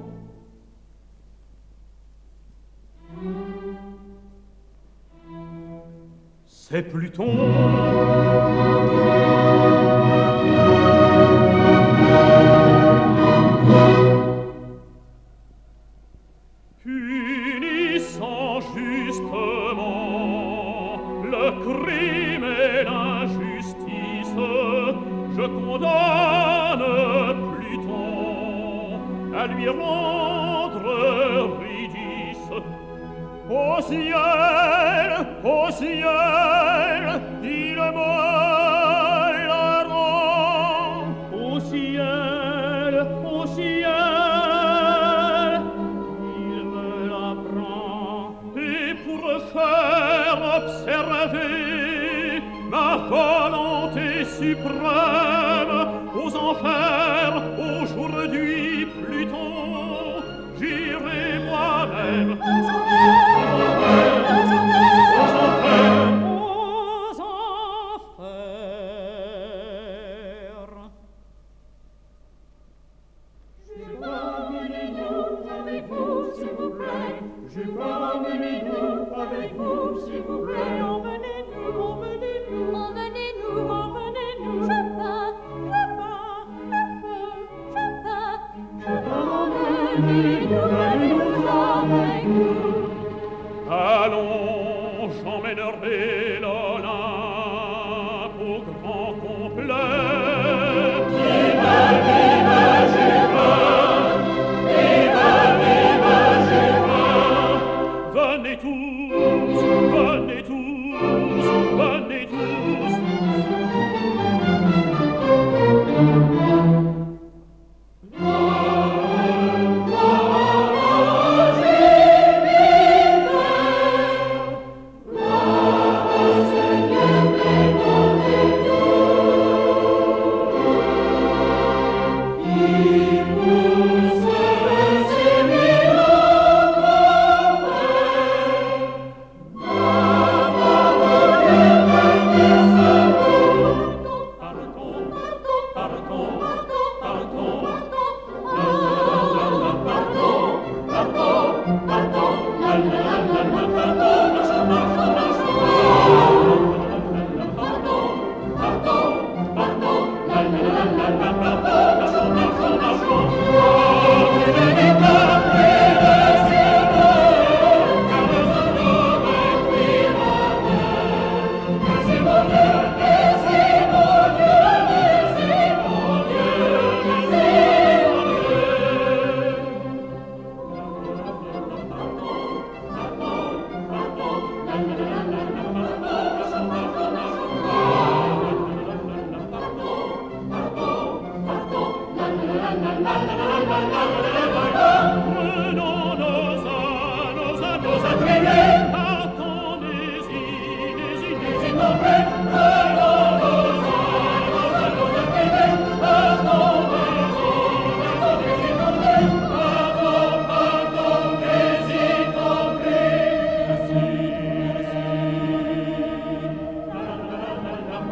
C'est Pluton. Punissant justement le crime et l'injustice, je condamne Pluton à lui rendre Eurydice. Au ciel, au ciel, il me la rend. Au ciel, au ciel, il me la prend. Et pour faire observer ma volonté suprême aux enfers, aujourd'hui, Pluton, j'irai moi-même.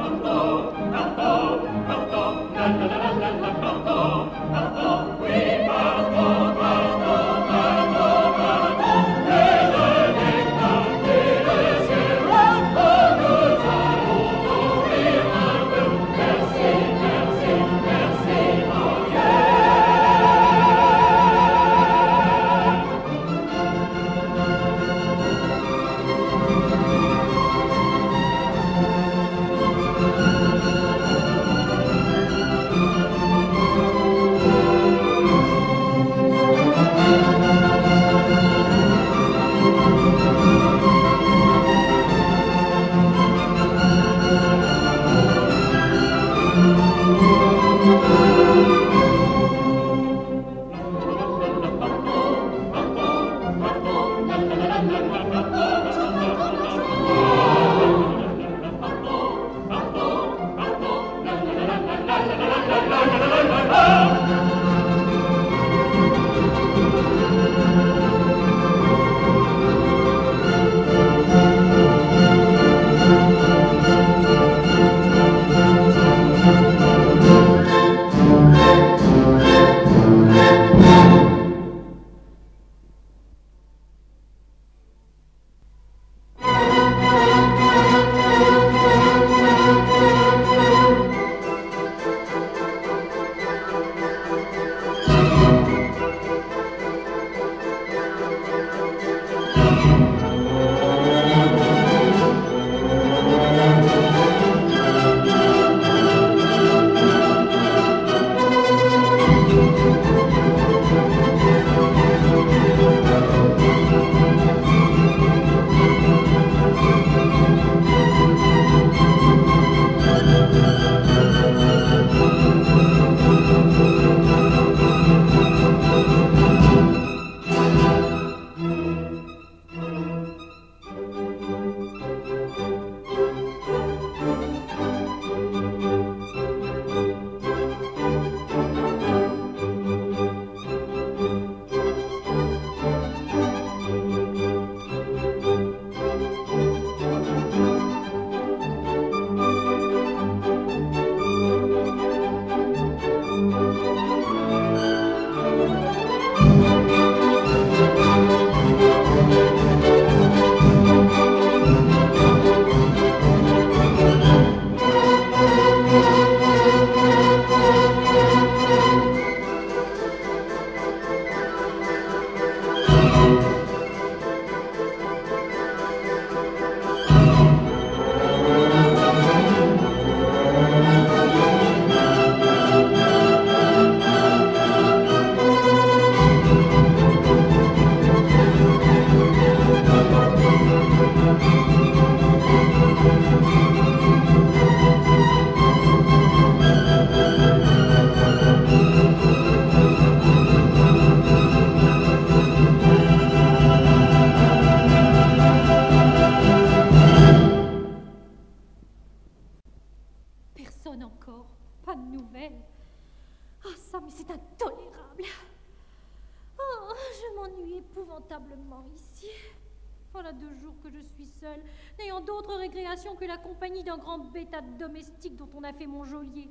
épouvantablement ici. Voilà deux jours que je suis seule, n'ayant d'autre récréation que la compagnie d'un grand bêta domestique dont on a fait mon geôlier.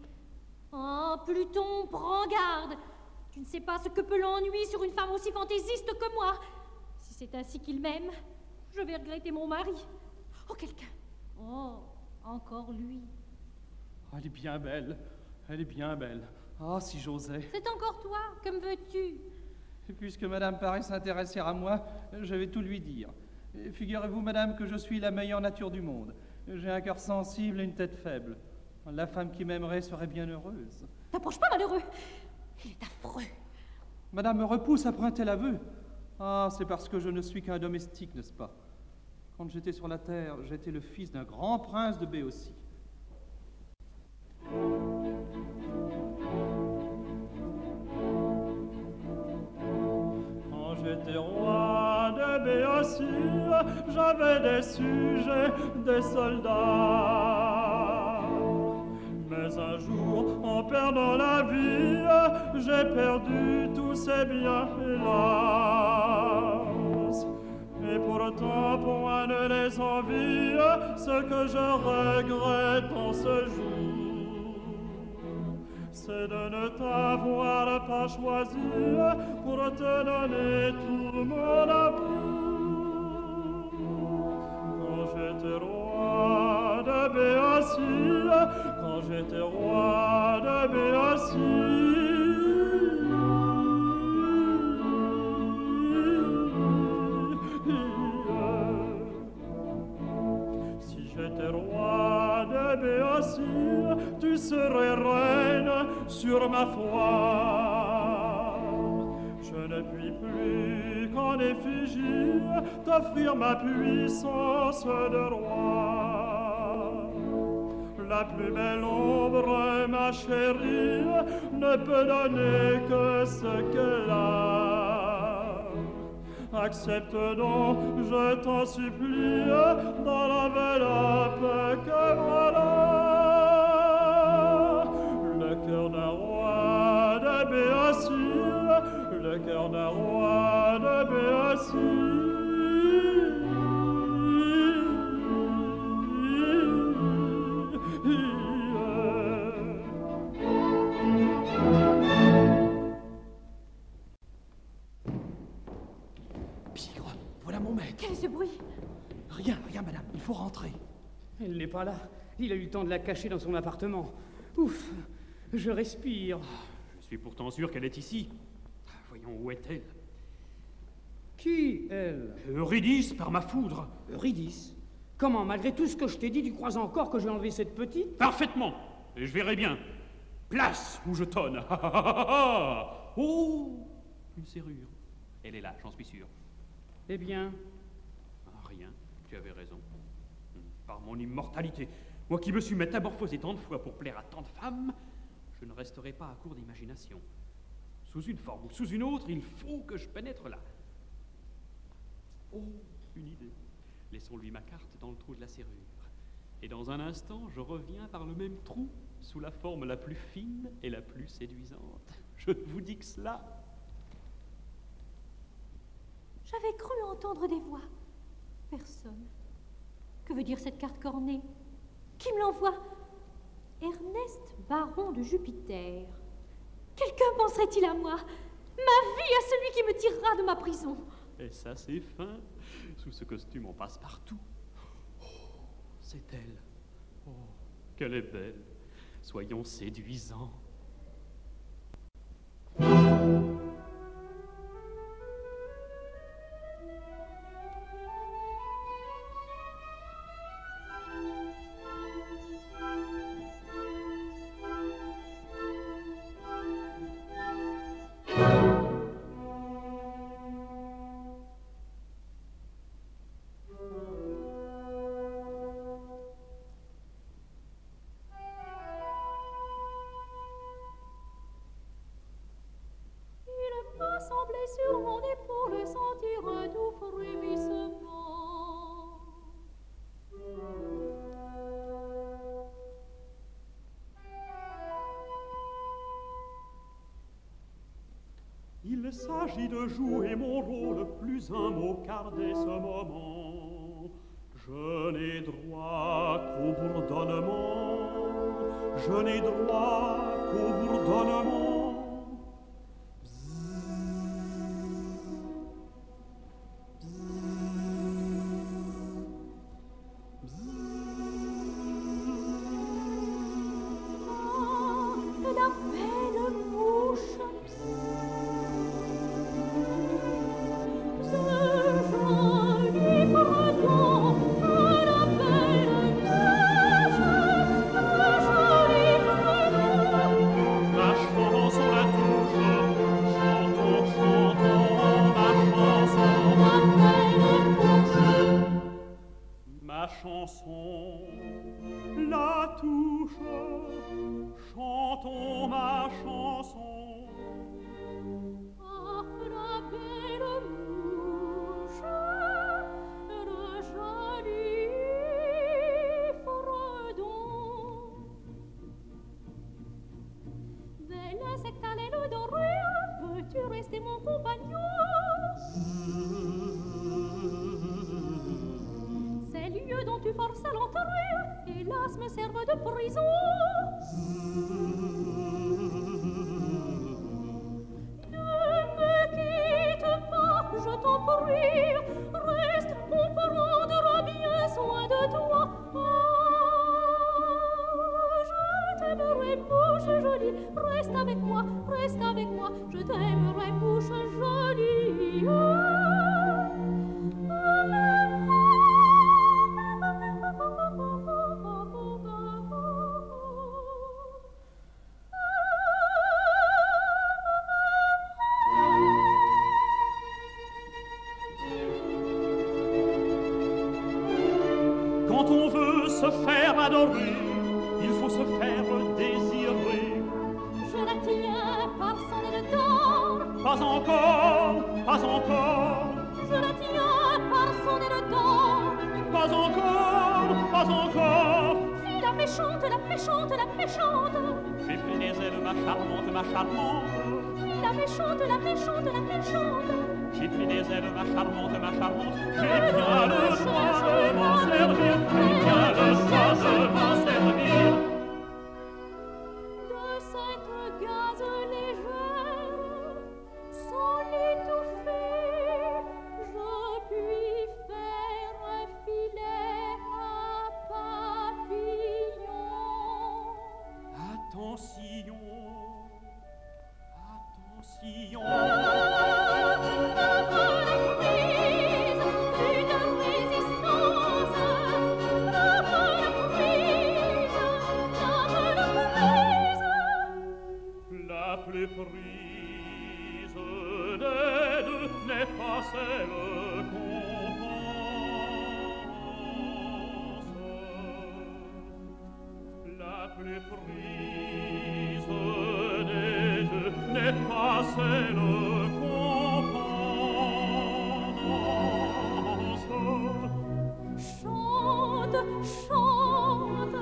Ah, Pluton, prends garde! Tu ne sais pas ce que peut l'ennui sur une femme aussi fantaisiste que moi. Si c'est ainsi qu'il m'aime, je vais regretter mon mari. Oh, quelqu'un! Oh, encore lui. Oh, elle est bien belle, elle est bien belle. Ah, si j'osais. C'est encore toi, que me veux-tu? Et puisque madame paraît s'intéresser à moi, je vais tout lui dire. Figurez-vous, madame, que je suis la meilleure nature du monde. J'ai un cœur sensible et une tête faible. La femme qui m'aimerait serait bien heureuse. T'approches pas, malheureux! Il est affreux. Madame me repousse après un tel aveu. Ah, c'est parce que je ne suis qu'un domestique, n'est-ce pas? Quand j'étais sur la terre, j'étais le fils d'un grand prince de Béotie. Quand j'étais roi de Béotie, j'avais des sujets, des soldats. Mais un jour, en perdant la vie, j'ai perdu tous ces biens, hélas. Et pour pourtant point ne les envie, ce que je regrette en ce jour, c'est de ne t'avoir pas choisi pour te donner tout mon amour. Quand j'étais roi de Béotie, quand j'étais roi de Béotie, j'étais roi de Béotie, tu serais reine sur ma foi. Je ne puis plus qu'en effigie t'offrir ma puissance de roi. La plus belle ombre, ma chérie, ne peut donner que ce qu'elle a. Accepte donc, je t'en supplie, dans l'enveloppe que voilà, le cœur d'un roi de Béotie, le cœur d'un roi de Béotie. Voilà mon maître. Quel est ce bruit? Rien, rien, madame, il faut rentrer. Elle n'est pas là. Il a eu le temps de la cacher dans son appartement. Ouf, je respire. Je suis pourtant sûr qu'elle est ici. Voyons, où est-elle? Qui, elle? Eurydice, par ma foudre. Eurydice? Comment, malgré tout ce que je t'ai dit, tu crois encore que j'ai enlevé cette petite? Parfaitement. Et je verrai bien. Place où je tonne. Oh, une serrure. Elle est là, j'en suis sûr. Eh bien? Ah, rien, tu avais raison. Par mon immortalité, moi qui me suis métamorphosé tant de fois pour plaire à tant de femmes, je ne resterai pas à court d'imagination. Sous une forme ou sous une autre, il faut que je pénètre là. Oh, une idée. Laissons-lui ma carte dans le trou de la serrure. Et dans un instant, je reviens par le même trou, sous la forme la plus fine et la plus séduisante. Je ne vous dis que cela. J'avais cru entendre des voix. Personne. Que veut dire cette carte cornée? Qui me l'envoie? Ernest Baron de Jupiter. Quelqu'un penserait-il à moi? Ma vie à celui qui me tirera de ma prison. Et ça, c'est fin. Sous ce costume, on passe partout. Oh, c'est elle. Oh, qu'elle est belle. Soyons séduisants. Sur mon épaule sentir un doux frémissement. Il s'agit de jouer mon rôle plus un mot car dès ce moment je n'ai droit qu'au bourdonnement, je n'ai droit qu'au bourdonnement. grâce me serve de prison. Je t'en prie, reste pour prendre bien soin de toi. Oh, je t'aimerai, bouche jolie, reste avec moi, reste avec moi, je t'aimerai, bouche jolie. Quand on veut se faire adorer, il faut se faire désirer. Je la tiens par son nez d'or. Pas encore, pas encore. Je la tiens par son nez d'or. Pas encore, pas encore. Fille la méchante, la méchante, la méchante. J'ai pris des ailes, ma charmante, ma charmante. Fille la méchante, la méchante, la méchante. J'ai pris des ailes, ma charmante, ma charmante. J'ai bien le droit de m'en servir. J'ai bien le droit de m'en servir. De cette gaze légère, sans l'étouffer, je puis faire un filet à papillon. Attention, attention. Plus prise des deux n'est pas celle qu'on pense. La plus prise des deux n'est pas celle qu'on pense. Chante, chante.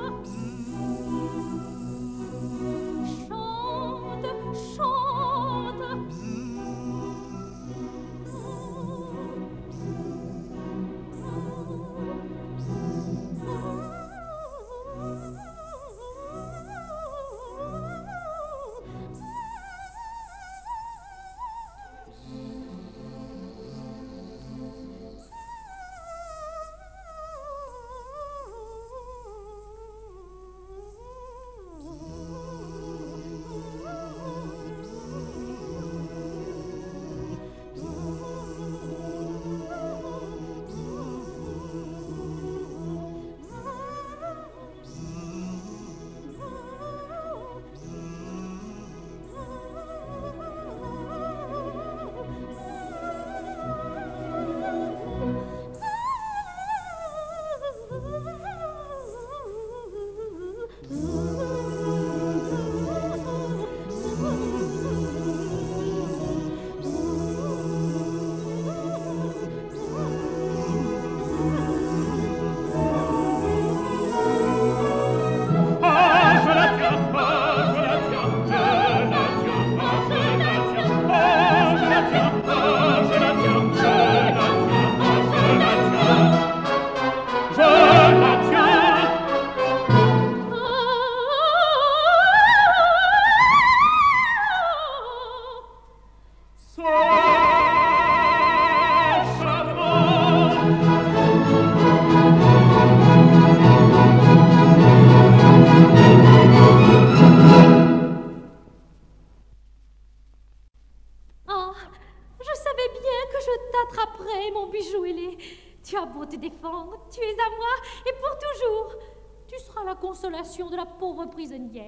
Consolation de la pauvre prisonnière.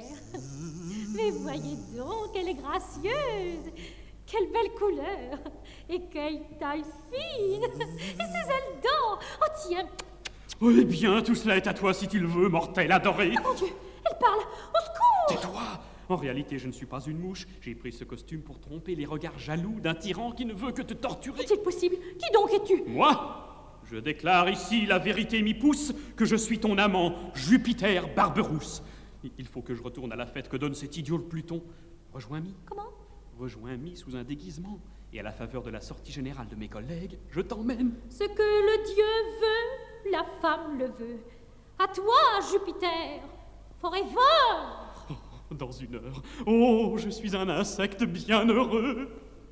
Mais voyez donc, elle est gracieuse. Quelle belle couleur. Et quelle taille fine. Et ses ailes d'or. Oh tiens. Oh, eh bien, tout cela est à toi si tu le veux, mortel adoré. Oh mon Dieu, elle parle. Au secours. Tais-toi. En réalité, je ne suis pas une mouche. J'ai pris ce costume pour tromper les regards jaloux d'un tyran qui ne veut que te torturer. Est-il possible? Qui donc es-tu? Moi? Je déclare ici, la vérité m'y pousse, que je suis ton amant, Jupiter Barberousse. Il faut que je retourne à la fête que donne cet idiot le Pluton. Rejoins-moi. Comment? Rejoins-moi sous un déguisement. Et à la faveur de la sortie générale de mes collègues, je t'emmène. Ce que le Dieu veut, la femme le veut. À toi, Jupiter, forever. Oh, dans une heure. Oh, je suis un insecte bien heureux.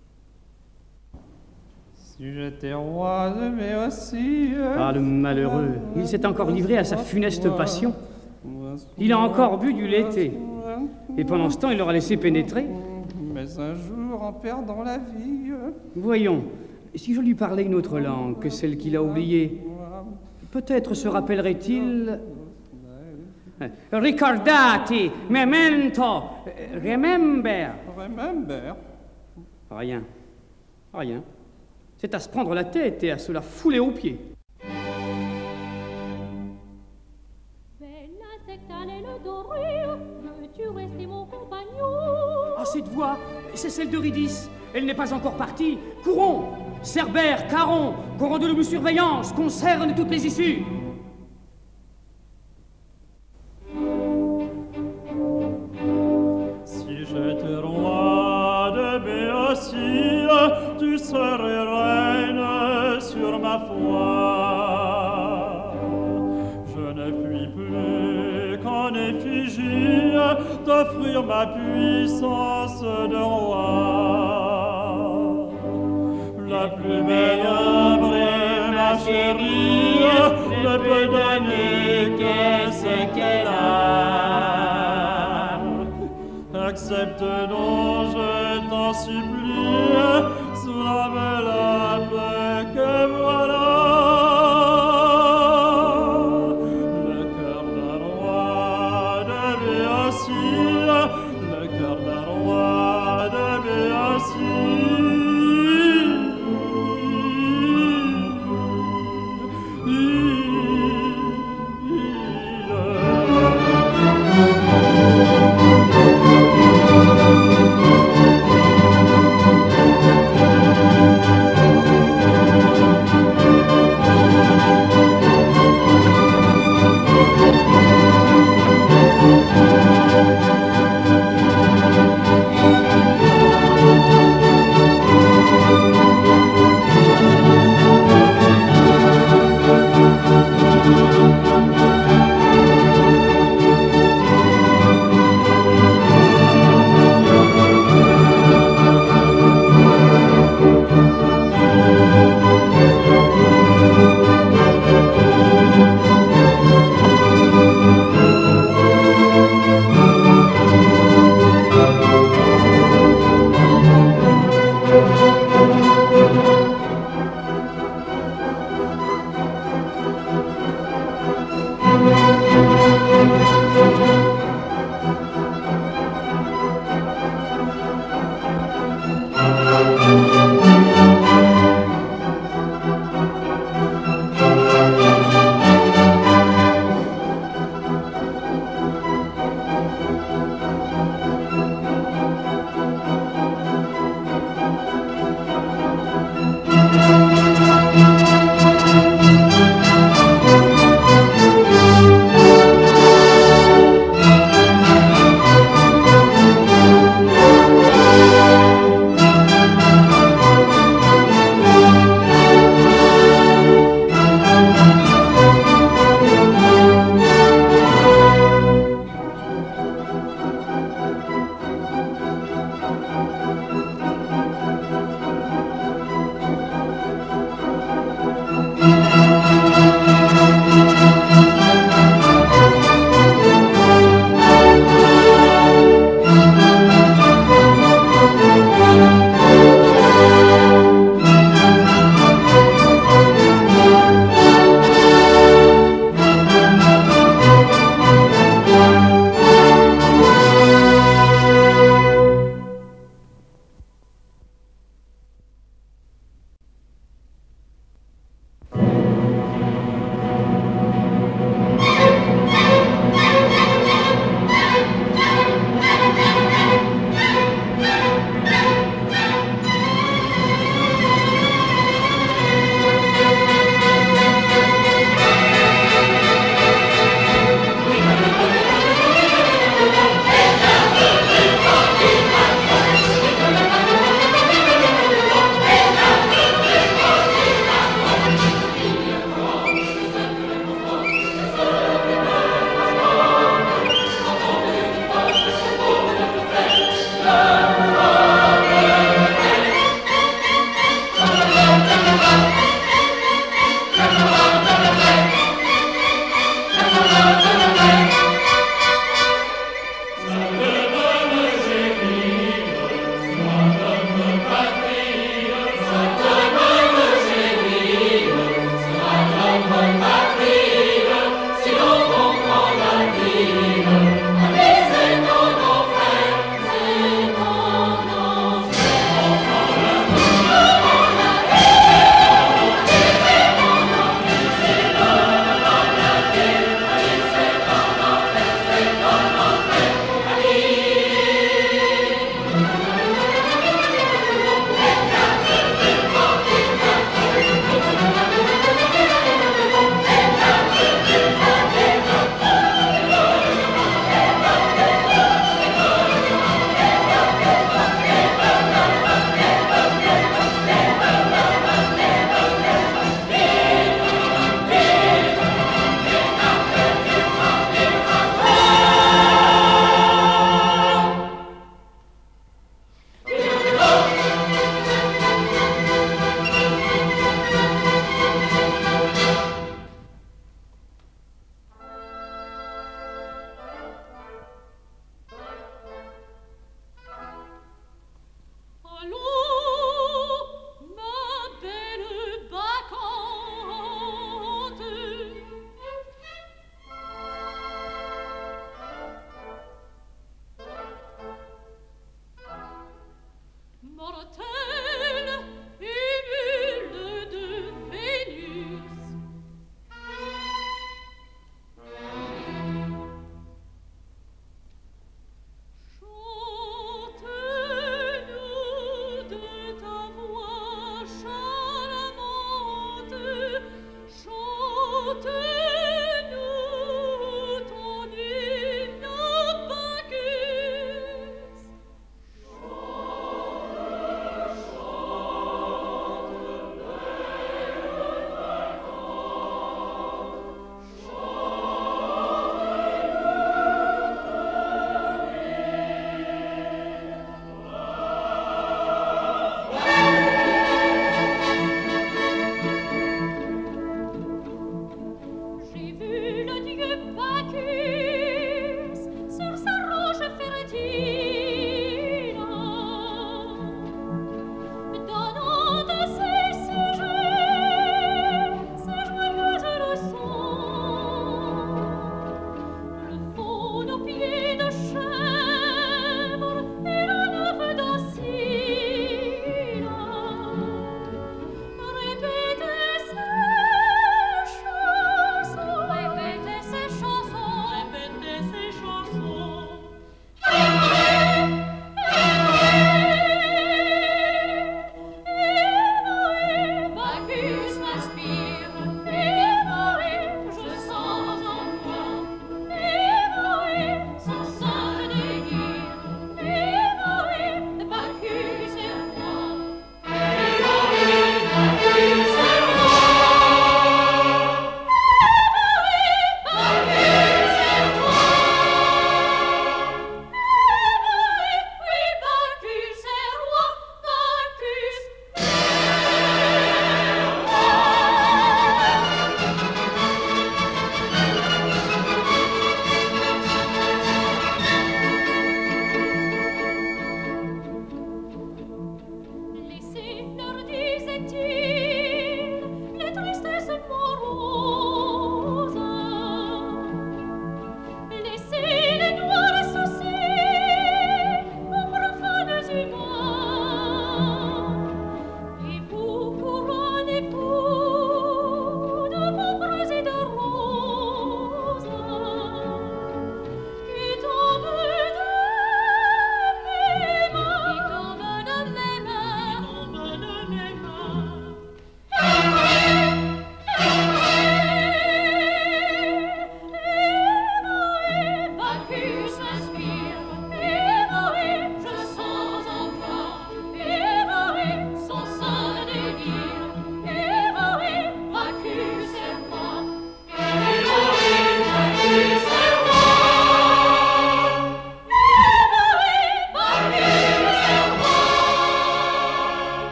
Si j'étais roi de Béotie... Ah, le malheureux. Il s'est encore livré à sa funeste passion. Il a encore bu du laité. Et pendant ce temps, il l'aura laissé pénétrer. Mais un jour, en perdant la vie... Voyons, si je lui parlais une autre langue que celle qu'il a oubliée, peut-être se rappellerait-il... Ricordati, memento, remember. Remember? Rien, rien. C'est à se prendre la tête et à se la fouler aux pieds. Veux-tu rester mon compagnon? Ah, cette voix, c'est celle d'Eurydice. Elle n'est pas encore partie. Courons! Cerbère, Caron, qu'on rende le surveillance, qu'on cerne toutes les issues. Si j'étais roi de Béotie, tu serais reine sur ma foi. Je ne puis plus qu'en effigie t'offrir ma puissance de roi. La plus belle œuvre est ma chérie, ne peut donner que ce qu'elle a. Accepte donc, je t'en supplie, cela me la paix que voilà. Le cœur d'un roi de Béotie, le cœur d'un roi de Béotie. Thank you.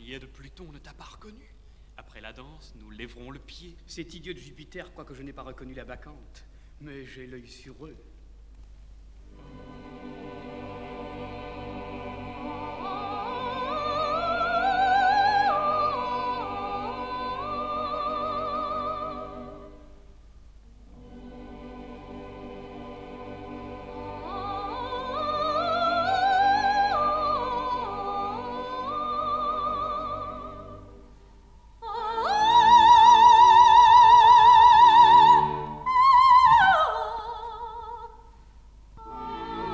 niais de Pluton ne t'a pas reconnu. Après la danse, nous lèverons le pied. C'est idiot de Jupiter, quoique je n'ai pas reconnu la bacchante. Mais j'ai l'œil sur eux. Ah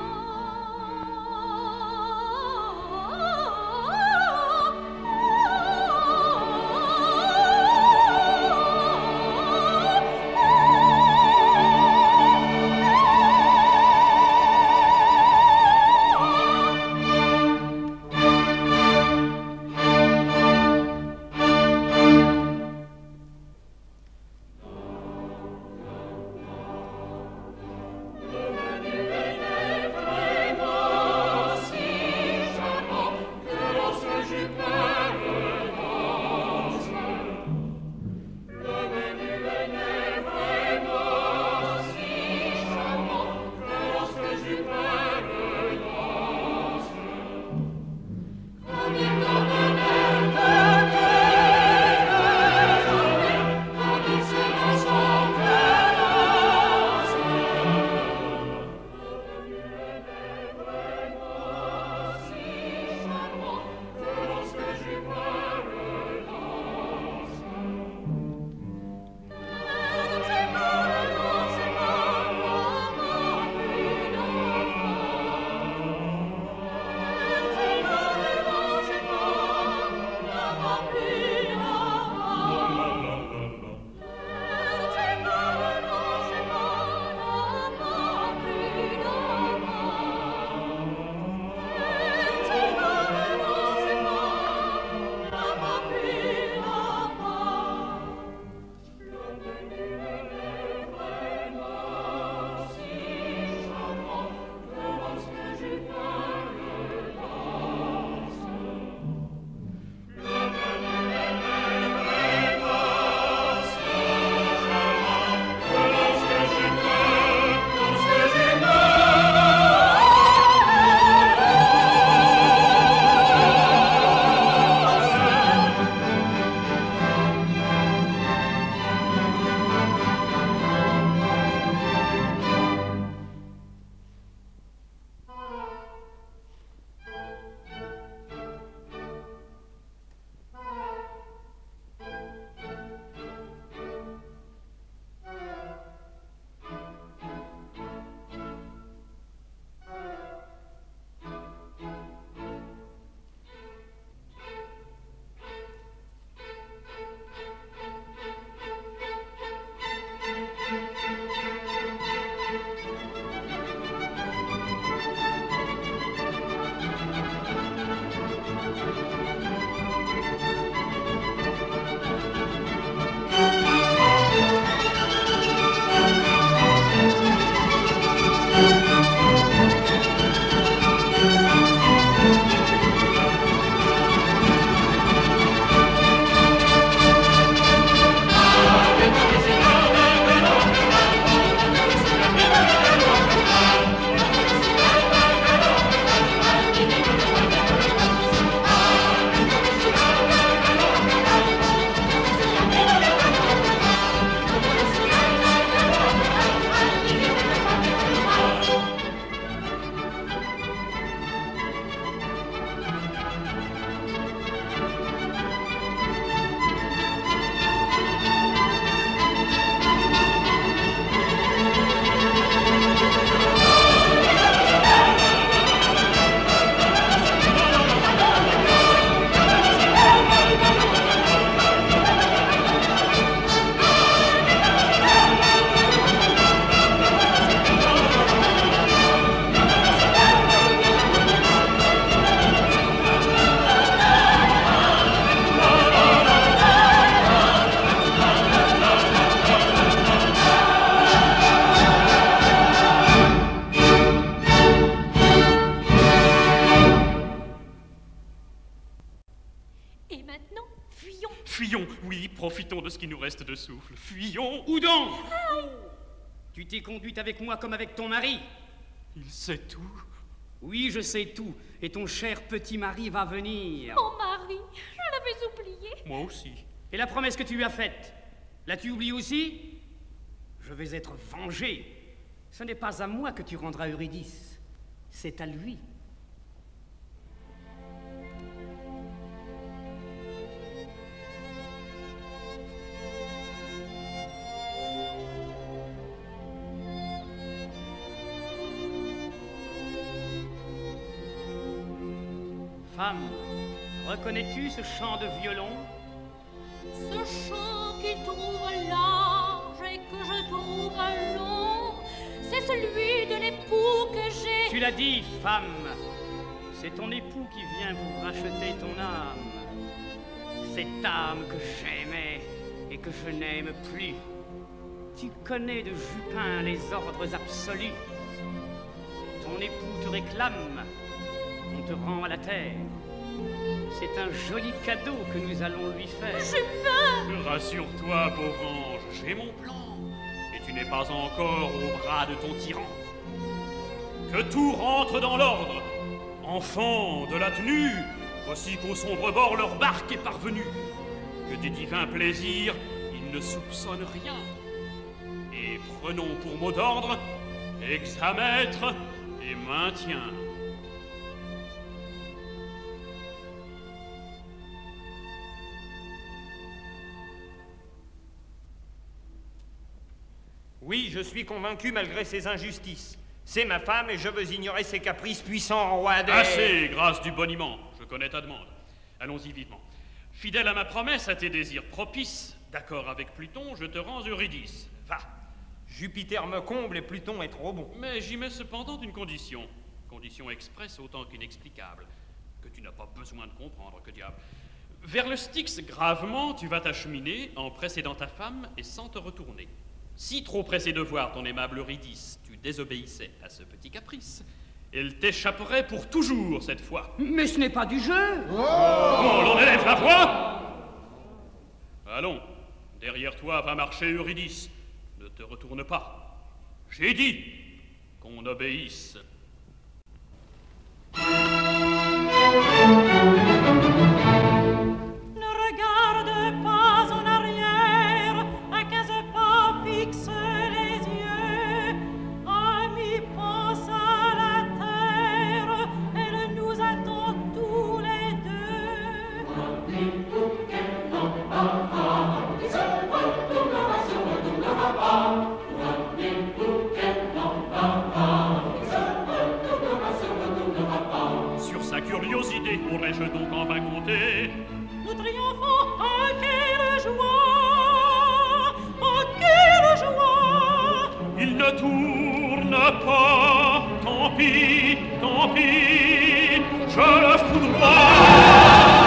Fuyons, oui, profitons de ce qui nous reste de souffle. Fuyons. Où donc? Tu t'es conduite avec moi comme avec ton mari. Il sait tout. Oui, je sais tout. Et ton cher petit mari va venir. Mon mari, je l'avais oublié. Moi aussi. Et la promesse que tu lui as faite, l'as-tu oubliée aussi? Je vais être vengé. Ce n'est pas à moi que tu rendras Eurydice. C'est à lui. Femme, reconnais-tu ce chant de violon? Ce chant qu'il trouve large et que je trouve long, c'est celui de l'époux que j'ai. Tu l'as dit, femme. C'est ton époux qui vient vous racheter ton âme. Cette âme que j'aimais et que je n'aime plus. Tu connais de Jupin les ordres absolus. Ton époux te réclame. On te rend à la terre. C'est un joli cadeau que nous allons lui faire. Jupin! Rassure-toi, pauvre ange, j'ai mon plan. Et tu n'es pas encore au bras de ton tyran. Que tout rentre dans l'ordre. Enfants de la tenue, voici qu'au sombre bord leur barque est parvenue. Que des divins plaisirs, ils ne soupçonnent rien. Et prenons pour mot d'ordre hexamètre et maintien. Oui, je suis convaincu malgré ses injustices. C'est ma femme et je veux ignorer ses caprices, puissant roi des... Assez, grâce du boniment. Je connais ta demande. Allons-y vivement. Fidèle à ma promesse, à tes désirs propices, d'accord avec Pluton, je te rends Eurydice. Va. Jupiter me comble et Pluton est trop bon. Mais j'y mets cependant une condition. Condition expresse autant qu'inexplicable. Que tu n'as pas besoin de comprendre, que diable. Vers le Styx, gravement, tu vas t'acheminer en précédant ta femme et sans te retourner. Si trop pressé de voir ton aimable Eurydice, tu désobéissais à ce petit caprice, elle t'échapperait pour toujours cette fois. Mais ce n'est pas du jeu. Oh, oh l'on élève la voix. Allons, derrière toi va marcher Eurydice. Ne te retourne pas. J'ai dit qu'on obéisse. Pourrais-je donc en vain compter? Nous triomphons, oh quelle joie, oh quelle joie! Il ne tourne pas, tant pis, tant pis, je le foudroie.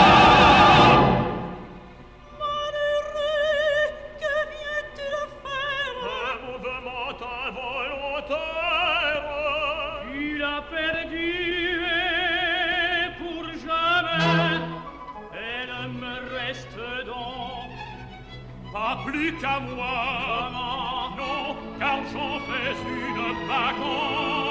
Malheureux, que viens-tu de faire? Un mouvement involontaire. Tu l'as perdu. Pas plus qu'à moi, Comment? non, car j'en fais une vacance.